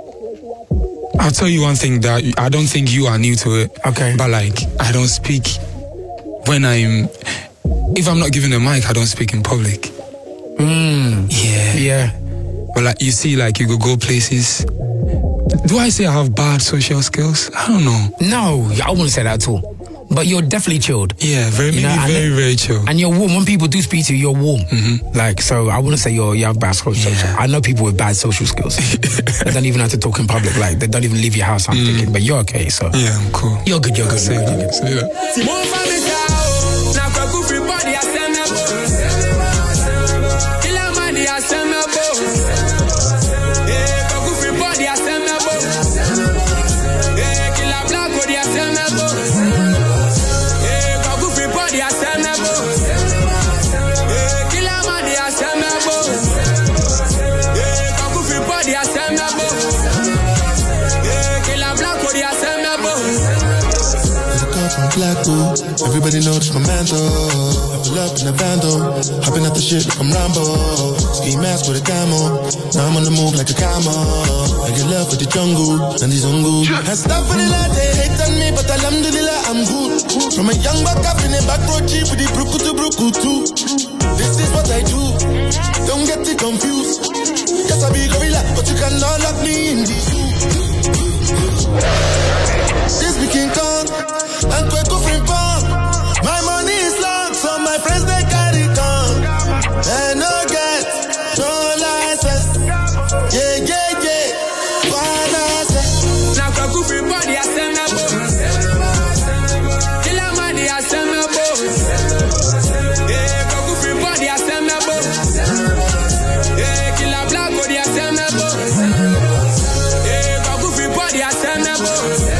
I'll tell you one thing that I don't think you are new to it. Okay. But like, I don't speak when I'm, if I'm not given a mic, I don't speak in public. Mm. Yeah. Yeah. But like, you see, like, you could go places. Do I say I have bad social skills? I don't know. No, I wouldn't say that at all. But you're definitely chilled. Yeah, very, you know, very, very, very chill. And you're warm. When people do speak to you, you're warm. Mm-hmm. Like, so I wouldn't say you're, you have bad social skills. Yeah. I know people with bad social skills. They don't even have to talk in public. Like, they don't even leave your house, I'm mm. thinking. But you're okay, so. Yeah, I'm cool. You're good, you're good. Say you're that. good. Say that. Everybody knows my man though. I pull up in a van though. Hopping at the shit like I'm Rambo. Ski mask with a camo. Now I'm on the move like a camo. I get love with the jungle and the zungu. I stop for the light, they hate on me, but alhamdulillah I'm good. From a young buck up in a back road cheap with the bruku to bruku too. This is what I do. Don't get it confused. Yes, I be gorilla, but you cannot lock me in the zoo. This be King Kong. And quick offering pump. My money is long, so my friends they carry gun. They no get no license. Yeah, yeah, yeah. Finance. Now quick offering body, I send my boss. Kill a money, I send my boss. Yeah, quick offering body, I send my boss. Yeah, kill a black body, I send my boss. Yeah, quick offering body, I send my boss.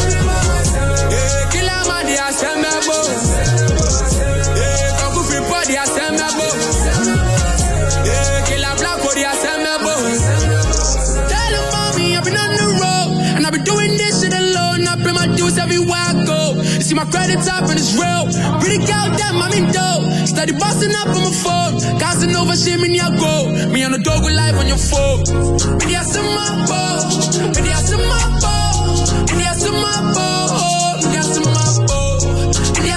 See my credit top and it's real. Pretty girl, damn, I'm in dough. Steady busting up on my phone. Casanova, shit, me, I go. Me on the dog with life on your phone. Me, I some my phone. Me, I some my phone. Me, I some my phone. Me, I some my phone. Me,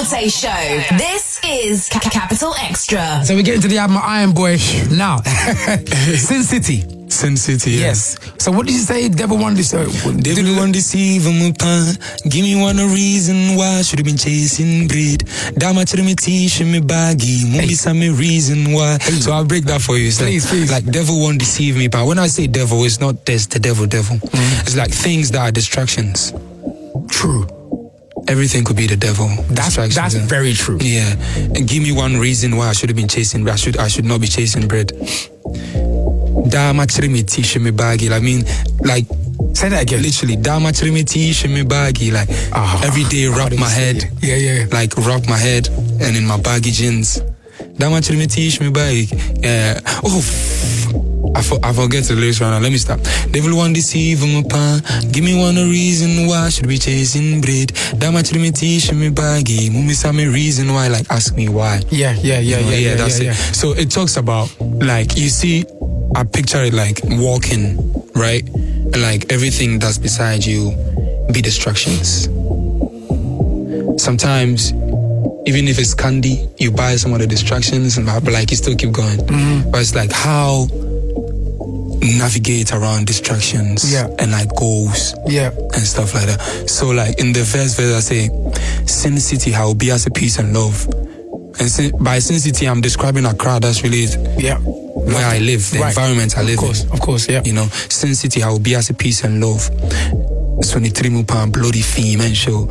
Norte Show. This is C- Capital Extra. So we get into the album Iron Boy now. Sin City. Sin City, yeah. Yes. So what did you say? Devil won't deceive. Devil won't deceive him upon. Give me one reason why I should have been chasing bread. Dama to me teach me baggy. Maybe some reason why. Hey. So I'll break that for you. It's please, like, please. Like devil won't deceive me. But when I say devil, it's not this the devil devil. Mm-hmm. It's like things that are distractions. True. Everything could be the devil. That's that's and, very true. Yeah. And give me one reason why I should have been chasing I should I should not be chasing bread. Dama trimiti shimi baggy. I mean, like, say that again. Literally, dama trimiti shimi baggy. Like, uh, every day rub my head. Yeah, yeah. Like, rub my head and in my baggy jeans. Dama trimiti shimi baggy. Yeah. Oh, I, for, I forget the lyrics right now. Let me stop. Devil won't deceive him upon. Give me one reason why I should be chasing bread. Dama trimiti shimi baggy. Mummy saw me reason why. Like, ask me why. Yeah, yeah, yeah, you know, yeah, yeah, yeah. That's yeah, it. Yeah. So it talks about, like, you see. I picture it like walking, right? And like everything that's beside you be distractions. Sometimes, even if it's candy, you buy some of the distractions, and but like you still keep going. Mm-hmm. But it's like how navigate around distractions, yeah, and like goals, yeah, and stuff like that. So like in the first verse, I say, Sin City, how be as a peace and love. And sin, by Sin City, I'm describing a crowd that's really, yeah, where I live, the right. environment I live in. Of course, in. of course, yeah. You know, Sin City, how be as a peace and love. So ni trimu pan bloody theme and show.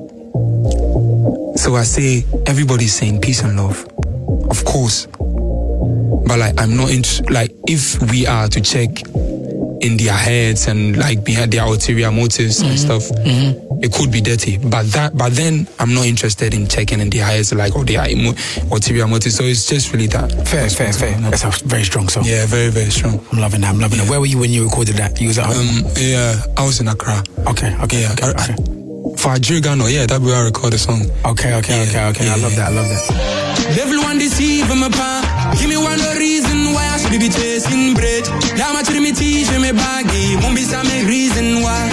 So I say, everybody's saying peace and love, of course. But like, I'm not into, like, if we are to check in their heads and like behind their ulterior motives mm-hmm. and stuff, mm-hmm. it could be dirty. But that, but then I'm not interested in checking in their heads, like, oh, their ulterior motives. So it's just really that. Fair, fair, fair. That's a very strong song. Yeah, very, very strong. I'm loving that. I'm loving yeah. it. Where were you when you recorded that? You was at home? Um, yeah, I was in Accra. Okay, okay, yeah, okay. I, okay. For Adrigano, yeah, that's where I record the song. Okay, okay, yeah, okay, okay. Yeah, I love that. I love that. Devil want deceive him upon. Give me one reason why I should be chasing bread. Dama to me teach me baggy. Mumbi sa me reason why.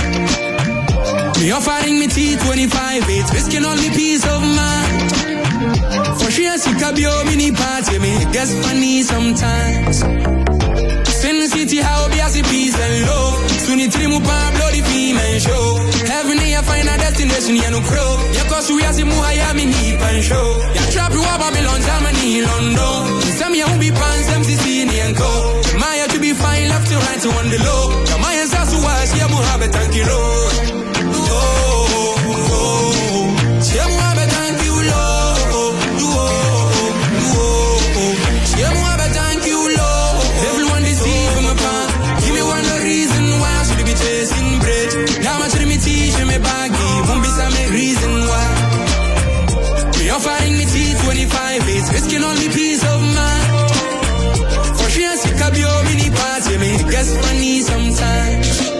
Me offering me T twenty-five, it's risking only peace of mind. For sure, see Kabio mini party, me guess funny sometimes. Sin City, how be as a peace and love. Soon it trimu pa bloody female show. Heaven here find a destination, ya no crow. Ya cause we as a muhaya me need pan show. Ya trap you up Babylon, Germany, London. Some ya who be pants, them C C and co. Maya to be fine, left to right to on the low. Maya says to us, ya muhabe thank you Lord. Oh, oh, oh. Ya muhabe thank you Lord. Oh, oh, oh. Ya muhabe thank you Lord. Everyone deceive him upon. Give me one reason why I should be chasing bread. How much me teach me baggy. Won't be some reason why. Me offering me T twenty-five, it's risking only peace of mind. For sure, see Kabio mini party, me guess funny sometimes.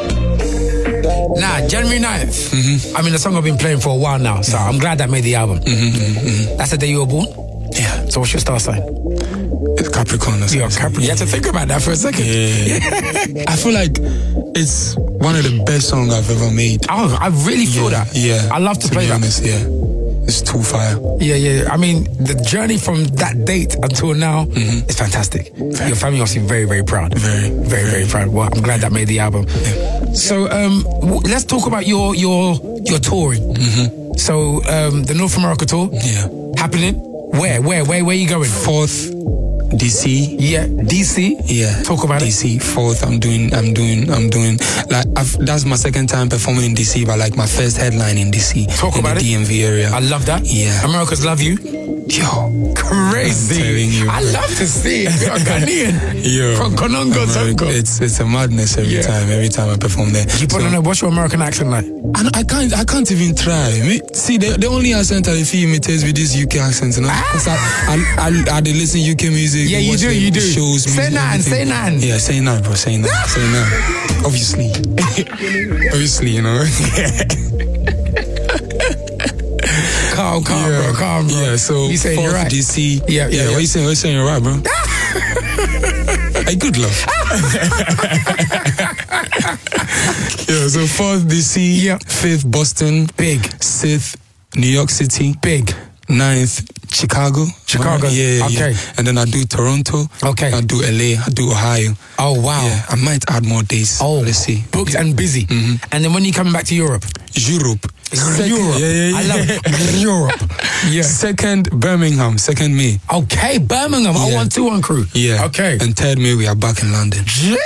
Nah, January ninth. Mm-hmm. I mean, the song I've been playing for a while now, so I'm glad I made the album. Mm-hmm, mm-hmm. That's the day you were born? Yeah. So what's your star sign? It's Capricorn. You're Capricorn. You have to think about that for a second. Yeah. I feel like it's one of the best songs I've ever made. Oh, I really feel yeah, that. Yeah. I love to, to play be that. honest, yeah. It's too fire. Yeah, yeah. I mean, the journey from that date until now mm-hmm. is fantastic. Your family must be very, very proud. Very, very, very, very proud. Well, I'm glad that made the album. Yeah. So, um, w- let's talk about your your your touring. Mm-hmm. So, um, the North America tour. Yeah. Happening. Where, where, where, where are you going? Fourth. D C. Yeah, D C. Yeah, talk about D C. it. D C. Fourth. I'm doing. I'm doing. I'm doing. Like I've, that's my second time performing in D C, but like my first headline in D C. Talk in about the it. D M V area. I love that. Yeah. Americans love you. Yo, crazy. I'm telling you, I love to see it. You're a Ghanaian. Yo, from Konongo, Songo. It's it's a madness every yeah. time. Every time I perform there. You put so, on a, what's your American accent like? I, I can't. I can't even try. Me, see, the, the only accent I feel imitates with this U K accent, you know. Ah. I, I, I, I listen to U K music. Yeah, you do. You do. Shows. Say nine. Say nine. Yeah, say nine, bro. Say nine. Say nine. Obviously. Obviously, you know. Calm, calm, yeah. bro, calm, bro. Yeah, so you saying you're right. D C. Yeah, yeah. yeah. yeah. What you saying? What you saying? You're right, bro. Hey, good love. Yeah, so fourth D C. Yeah. Fifth Boston. Big. Sixth New York City. Big. ninth, Chicago. Chicago. Right? Yeah, okay. Yeah. And then I do Toronto. Okay. I do L A. I do Ohio. Oh, wow. Yeah, I might add more days. Oh, let's see. Booked and busy. Mm-hmm. And then when are you coming back to Europe? Europe. Second, Europe. Yeah, yeah, yeah. I love Europe. Yeah. Second, Birmingham. Second May. Okay, Birmingham. Yeah. oh one two one crew. Yeah. Okay. And third May, we are back in London.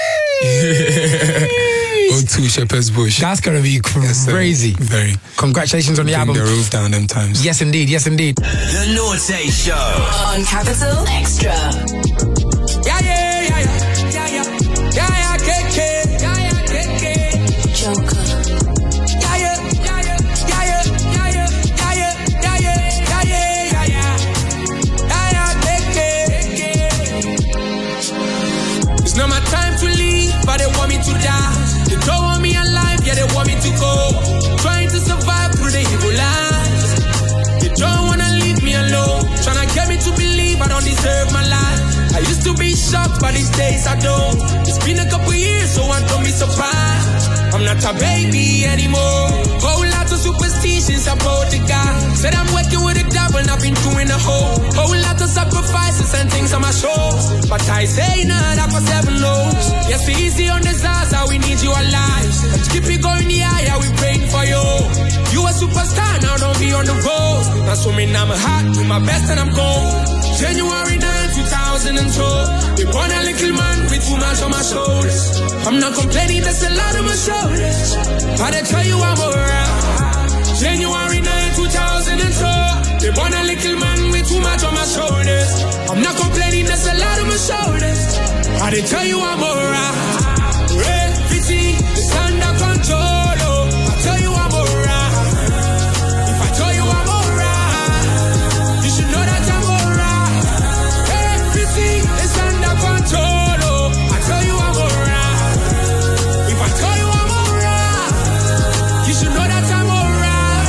O two Shepherd's Bush. That's going to be crazy. Yes, very. Congratulations on the Bring album. the roof down them times. Yes, indeed. Yes, indeed. The Naughty Show. On Capital Extra. Yeah, yeah, yeah, yeah. Yeah, yeah. Yeah, yeah, K K. Yeah, yeah, K K. Joker. Yeah, yeah. Yeah, yeah. Yeah, yeah. Yeah, yeah. Yeah, yeah. Yeah, yeah. Yeah, yeah. Yeah, yeah, K K. It's not my time to leave, but they want me to die. They don't want me alive, yeah, they want me to go. Trying to survive through the evil lies. They don't wanna leave me alone. Trying to get me to believe I don't deserve my life. I used to be shocked, but these days I don't. It's been a couple years, so I don't be surprised. I'm not a baby anymore. Whole lot of superstitions about the guy. Said I'm working with the devil and I've been doing a whole Whole lot of sacrifices and things on my shoulders. But I say nah, that cause heaven knows. Yes, it's easy on the Zaza, we need you alive. And keep it going the higher, we praying for you. You a superstar, now don't be on the road. Now so me now I'm hot, do my best and I'm gone. January ninth, two thousand two. They born a little man with too much on my shoulders. I'm not complaining, that's a lot on my shoulders. But I tell you I'm alright. January ninth, two thousand two. They born a little man with too much on my shoulders. I'm not complaining, that's a lot on my shoulders. But I tell you I'm alright. Everything is under control. Oh, I tell you I'm alright. If I tell you I'm alright, you should know that I'm alright. Everything is under control. Oh, I tell you I'm alright. If I tell you I'm alright, you should know that I'm alright.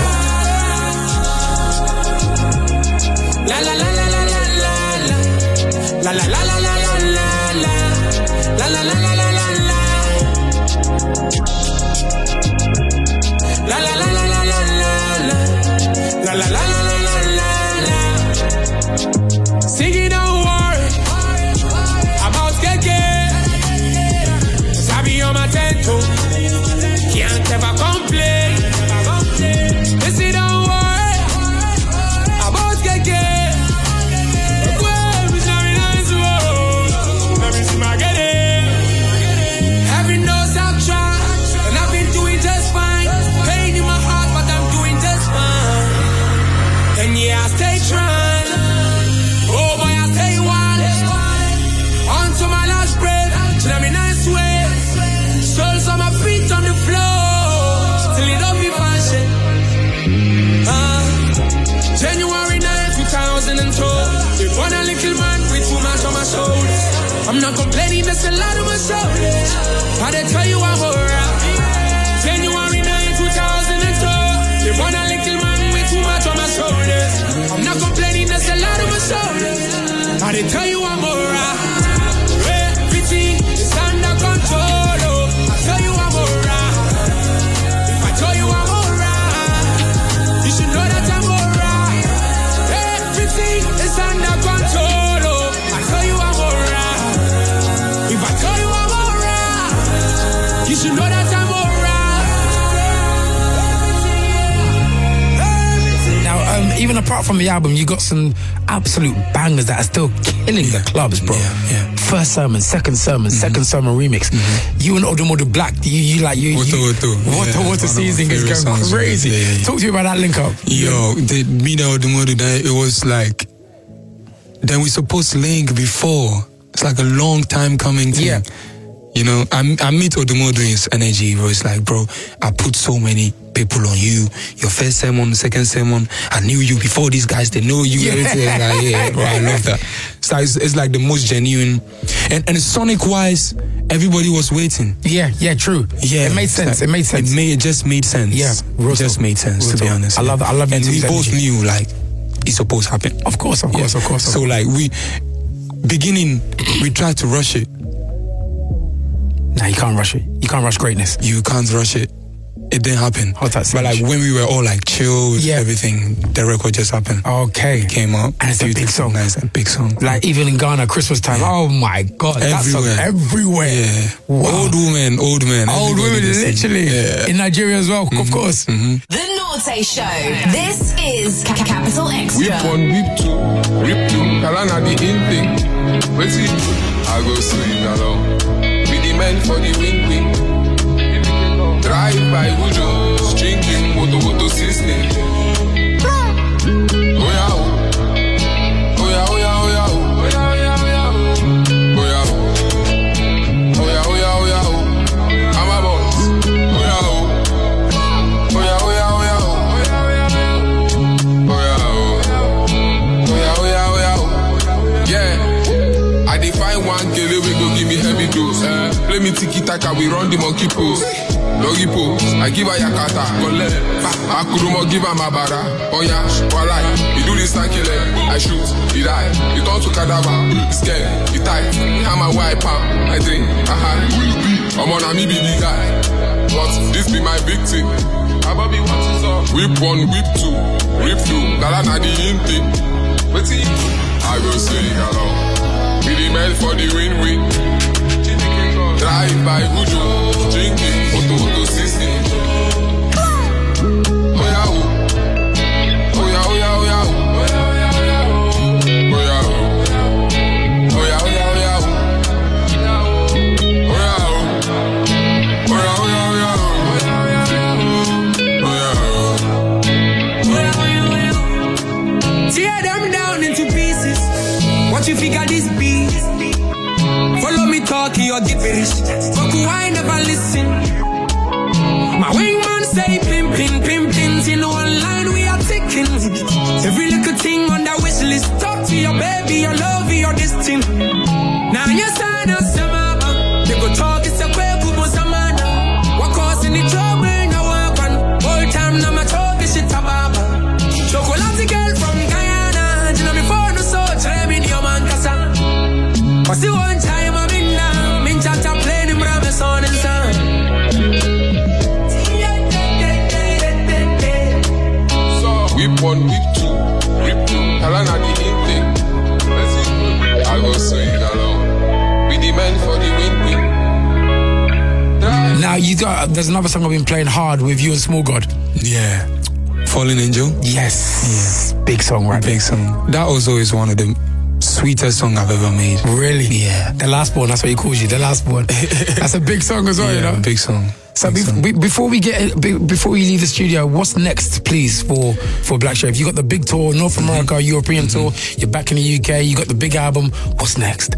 La la la la la la la la la la la la la la la la la la la. La la la la la la la la la la la la la. Singing don't worry about Keke. Sabi on my tempo, can't ever complain. Listen, don't worry about Keke. Let me see my get it. Heaven knows I've tried, and I've been doing just fine. Pain in my heart, but I'm doing just fine. And yeah, I stay trying. Oh boy, I stay wild. On to my last breath, till I'm in nice way. Souls on my feet on the floor, till it don't be fashion. Uh, January ninth, two thousand two. They born a little man with too much on my shoulders. I'm not complaining, there's a lot on my shoulders. But I tell you I'm alright. January ninth, two thousand two. They born a little man with too much on my shoulders. I'm not complaining, there's a lot on my shoulders. But I tell you I'm alright. Everything is under control. Oh, I tell you I'm alright. If I tell you I'm alright, you should know that I'm alright. Everything is under control. Oh, I tell you I'm alright. If I tell you I'm alright, you should know that I'm alright. Now, um, even apart from the album, you got some absolute bangers that are still killing the clubs, bro. Yeah, yeah. First sermon, second sermon, mm-hmm. second sermon remix. Mm-hmm. You and Odumodu Black, you, you like you. Water, you, water, water, yeah, water season is going songs, crazy. Yeah, yeah, yeah. Talk to me about that link up. Yo, the, me and Odumodu, it was like. Then we supposed to link before. It's like a long time coming thing. Yeah. You know, I, I meet Odumodu in his energy, bro. It's like, bro, I put so many people on you. Your first sermon, the second sermon, I knew you before these guys, they know you. Yeah. Everything. Like, yeah, bro, I love that. So it's, it's like the most genuine. And, and sonic-wise, everybody was waiting. Yeah, yeah, true. Yeah. It made sense. Like, it made sense. It, made, it just made sense. Yeah. It just made sense, Real to be talk. honest. I love that. I love you And too, we both energy. knew, like, it's supposed to happen. Of course, of course, yeah. of course. Of so, course. like, we, beginning, we tried to rush it. Nah, you can't rush it. You can't rush greatness. You can't rush it. it didn't happen. Hot at But like when we were all like chill, yeah. everything, the record just happened. Okay. It came up. And it's a big song. Nice, a big song. Like even in Ghana, Christmas time. Yeah. Oh my God. That song everywhere. Yeah. Wow. Old women, old men. Old women, literally. Yeah. In Nigeria as well, mm-hmm. of course. Mm-hmm. The Norte Show. This is C- Capital Extra. Whip one, whip two, rip two. Kalana the in thing. Wait till I go swing along. Be the man for the win-win. Drive by Ujo, stringing moto moto system. Oh yeah, oh yeah, oh yeah, oh yeah, oh yeah, oh yeah, oh yeah, oh yeah, oh yeah, oh yeah, oh. I'm a boss. Oh yeah, oh, oh yeah, oh yeah, oh yeah, oh yeah, oh yeah, oh yeah, oh yeah, yeah. I define one kele we go give me heavy dose. Eh? Play me tiki taka, we run the monkey pose. Doggy pose, I give her yakata, gole, akurumo give her mabara, oya, walai, he do this cycle, I shoot, he die, he turn to cadaver, scared, he tight, hammer wipe out, I drink, aha, I'm on a me be the guy, but this be my big thing, Ababi what is up, whip one, whip two, rip two, galana the in thing, wait till I will sing along, be the man for the win-win. Drive by Ujo, drinking, photo, photo system. Oh yeah, oh. Oh yeah, oh yeah, oh yeah, oh. Oh yeah, oh. Oh yeah, oh yeah, oh yeah, oh. Oh yeah, oh. Oh yeah, oh yeah, oh yeah, oh. Tear them down into pieces. What you figure this beast? Follow me talking or get rich. Fuck who I never listen. My wingman say pim pim pim pins. In one line we are ticking. Every little thing on that wish list. Talk to your baby, your love, your destiny. Now you sign up some. They go talk it's a quick kubo samana. What causing the trouble now walk on. All time now my talk is shit ababa. Chocolate girl from Guyana. You know me for no so try me your man kasa. What's the one time? Son and son. So whip one, whip two, rip two. Kalana the in thing. I go swing along. Be the man for the win-win. Now you got. There's another song I've been playing hard with you and Small God. Yeah. Fallen Angel. Yes. Yeah. Big song, right? Big song. That was always one of the sweetest song I've ever made. Really? Yeah. The Last Born, that's what he calls you, The Last Born. That's a big song as well, yeah, you know? big song. So big be, song. be, before we get be, before we leave the studio, what's next, please, for, for Black Sherif? You got the big tour, North America, mm-hmm. European mm-hmm. tour, you're back in the U K, you got the big album. What's next?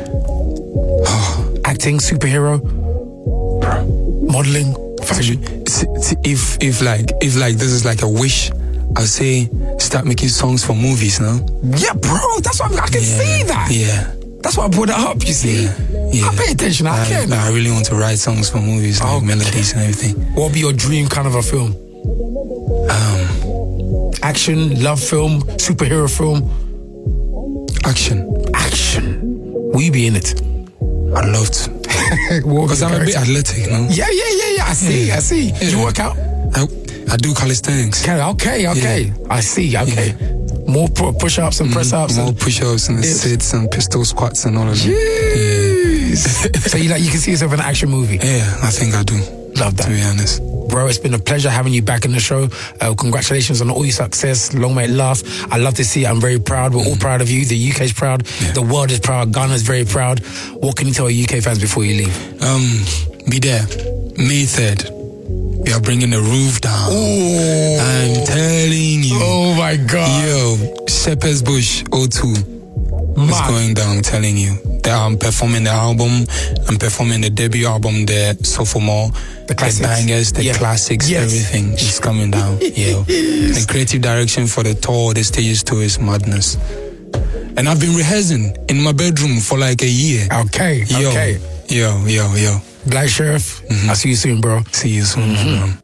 Acting, superhero, modeling, fashion. If, if like, if like this is like a wish, I'll say start making songs for movies now. Yeah, bro, that's what I'm, I can yeah, see that. Yeah. That's why I brought it up, you see. Yeah. yeah. I pay attention, I, I can. I really want to write songs for movies, like okay. melodies and everything. What would be your dream kind of a film? Um, Action, love film, superhero film? Action. Action. Will you be in it? I'd love to. Because I'm a bit athletic, you know? Yeah, yeah, yeah, yeah. I see, yeah. I see. Yeah. You work out? I, I do calisthenics. Okay, okay, okay. Yeah. I see, okay. Yeah. More push-ups and press-ups? More and push-ups and yes. sits and pistol squats and all of that. Jeez. Yeah. So you like you can see yourself in an action movie? Yeah, I think I do. Love that. To be honest. Bro, it's been a pleasure having you back in the show. Uh, congratulations on all your success. Long may it last. I love to see it. I'm very proud. We're mm. all proud of you. The U K's proud. Yeah. The world is proud. Ghana's very proud. What can you tell U K fans before you leave? Um, be there. May third. We are bringing the roof down. Ooh. I'm telling you. Oh my God. Yo, Shepherd's Bush O two. It's going down, I'm telling you. I'm performing the album. I'm performing the debut album, the sophomore. The classics. The bangers, the yeah. classics, yes. everything is coming down. Yeah. The creative direction for the tour, the stages tour is madness. And I've been rehearsing in my bedroom for like a year. Okay, yo, okay. Yo, yo, yo. Black Sherif, mm-hmm. I'll see you soon, bro. See you soon, mm-hmm. bro.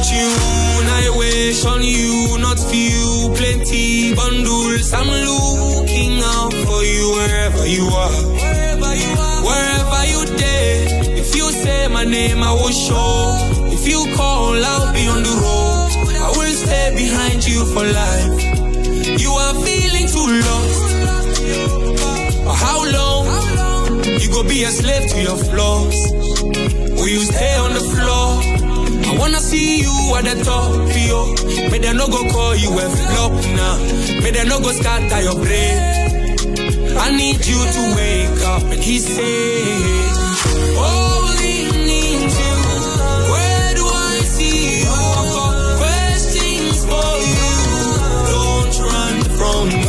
tune, I wish on you, not few, plenty bundles. I'm looking out for you wherever you are. Wherever you are, wherever you dare. If you say my name, I will show. If you call, I'll be on the road. I will stay behind you for life. You are feeling too lost. How long you go be a slave to your flaws? Will you stay on the floor? I wanna see you at the top, yo. May they no go call you a flop now. May they no go scatter your brain. I need you to wake up. And he said, only need you. Where do I see you? I've got questions for you. Don't run from me.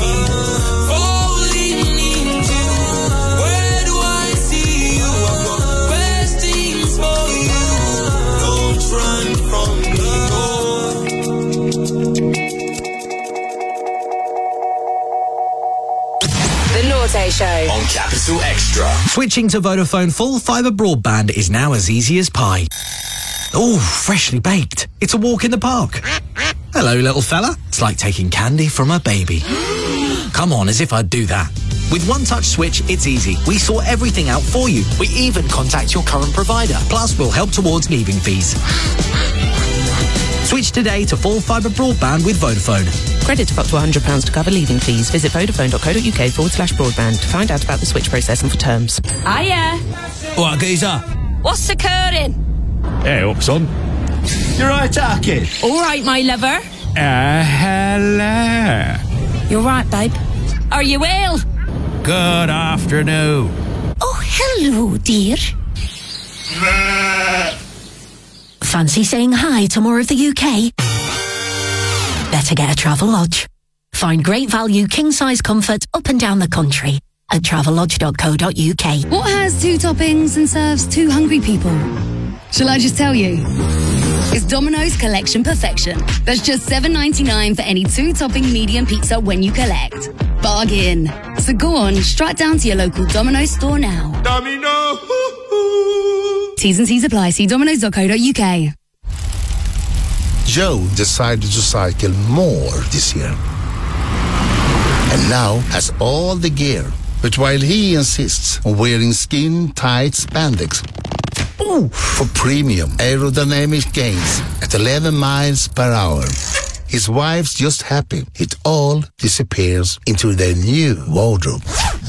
Show on Capital Extra. Switching to Vodafone full fibre broadband is now as easy as pie. Oh, freshly baked. It's a walk in the park. Hello, little fella. It's like taking candy from a baby. Come on, as if I'd do that. With One Touch Switch, it's easy. We sort everything out for you. We even contact your current provider. Plus, we'll help towards leaving fees. Switch today to full fibre broadband with Vodafone. Credit of up to one hundred pounds to cover leaving fees. Visit vodafone.co.uk forward slash broadband to find out about the switch process and for terms. Hiya. What, geezer? What's occurring? Hey, up, son. You're right, Arkin. All right, my lover. Uh, hello. You're right, babe. Are you ill? Good afternoon. Oh, hello, dear. Fancy saying hi to more of the U K? Better get a Travelodge. Find great value king-size comfort up and down the country at travelodge dot co dot uk. What has two toppings and serves two hungry people? Shall I just tell you? It's Domino's Collection Perfection. That's just seven ninety-nine for any two-topping medium pizza when you collect. Bargain. So go on, straight down to your local Domino's store now. Domino. T's and C's apply. See domino's dot co dot uk. Joe decided to cycle more this year. And now has all the gear. But while he insists on wearing skin-tight spandex ooh, for premium aerodynamic gains at eleven miles per hour, his wife's just happy it all disappears into their new wardrobe.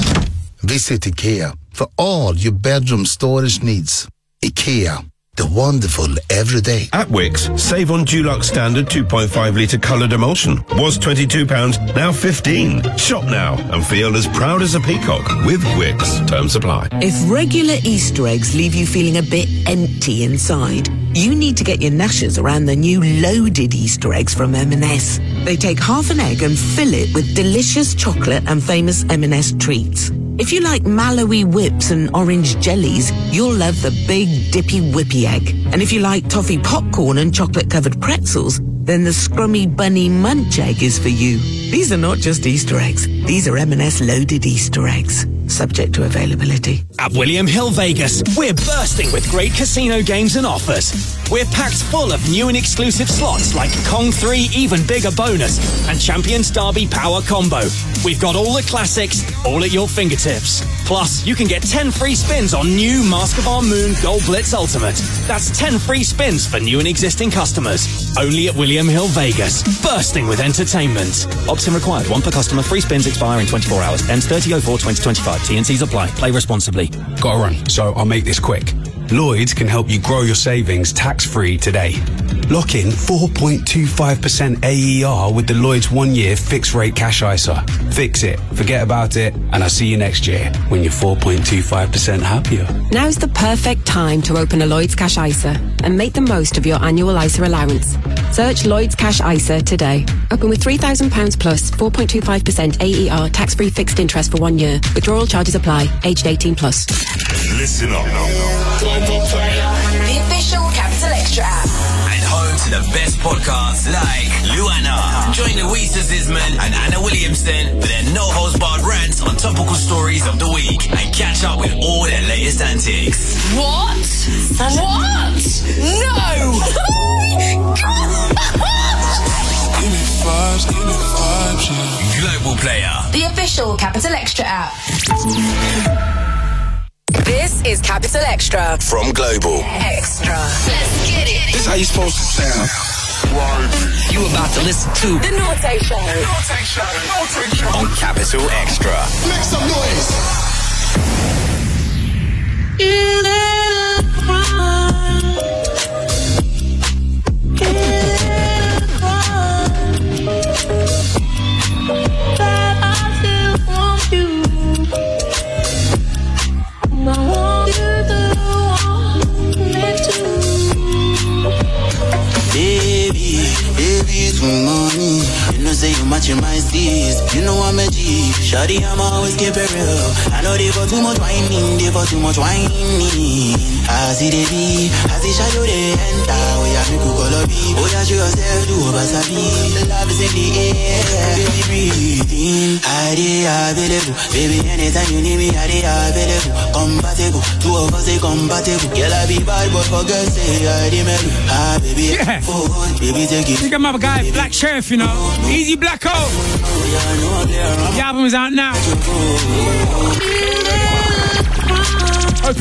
Visit IKEA for all your bedroom storage needs. IKEA, the wonderful everyday. At Wix, save on Dulux Standard two point five litre coloured emulsion. Was twenty-two pounds, now fifteen. Shop now and feel as proud as a peacock with Wix. Terms apply. If regular Easter eggs leave you feeling a bit empty inside, you need to get your gnashers around the new loaded Easter eggs from M and S. They take half an egg and fill it with delicious chocolate and famous M and S treats. If you like Mallowy whips and orange jellies, you'll love the big dippy whippy egg. And if you like toffee popcorn and chocolate-covered pretzels, then the scrummy bunny munch egg is for you. These are not just Easter eggs. These are M and S loaded Easter eggs. Subject to availability. At William Hill Vegas, we're bursting with great casino games and offers. We're packed full of new and exclusive slots like Kong three Even Bigger Bonus and Champions Derby Power Combo. We've got all the classics, all at your fingertips. Plus, you can get ten free spins on new Mask of Our Moon Gold Blitz Ultimate. That's ten free spins for new and existing customers. Only at William Hill Vegas, bursting with entertainment. Opt-in required. One per customer. Free spins expire in twenty-four hours. Ends thirty oh four twenty twenty-five. T and C's apply. Play responsibly. Gotta run, so I'll make this quick. Lloyds can help you grow your savings tax-free today. Lock in four point two five percent A E R with the Lloyds one-year fixed-rate cash I S A. Fix it, forget about it, and I'll see you next year when you're four point two five percent happier. Now's the perfect time to open a Lloyds Cash I S A and make the most of your annual I S A allowance. Search Lloyds Cash I S A today. Open with three thousand pounds plus four point two five percent A E R tax-free fixed interest for one year. Withdrawal charges apply. Aged eighteen plus. Listen up. The official Capital Extra app. And home to the best podcasts like Luana. Join Louisa Zisman and Anna Williamson with their no-holds-barred rants on topical stories of the week and catch up with all their latest antics. What? What? No! Give me vibes, give me vibes, yeah. Global Player. The official Capital Extra app. This is Capital Extra from Global Extra. Let's get it. This is how you're supposed to sound. You about to listen to The Naughty Show. Naughty Show. Naughty Show. on Capital Extra. Make some noise. Baby, baby, it's money. You know, say you matching my steez. You know I'm a G. Shawty, I'm always keep it real. I know they for too much whining, they for too much whining. I see the be, I see shadow they enter. We have me cook all of it. Oh, yeah, show yourself, do a basabi. The love is in the air. Baby, breathe in. I dey available. Baby, anytime you need me, I dey available. Compatible, two of us, they compatible. Girl, I be bad, but for girls, say I dey mellow. Ah, baby, Yeah. for good, baby, take it. Think I'm a guy, Black Sheriff, you know. Easy Black Hole. The album is out now.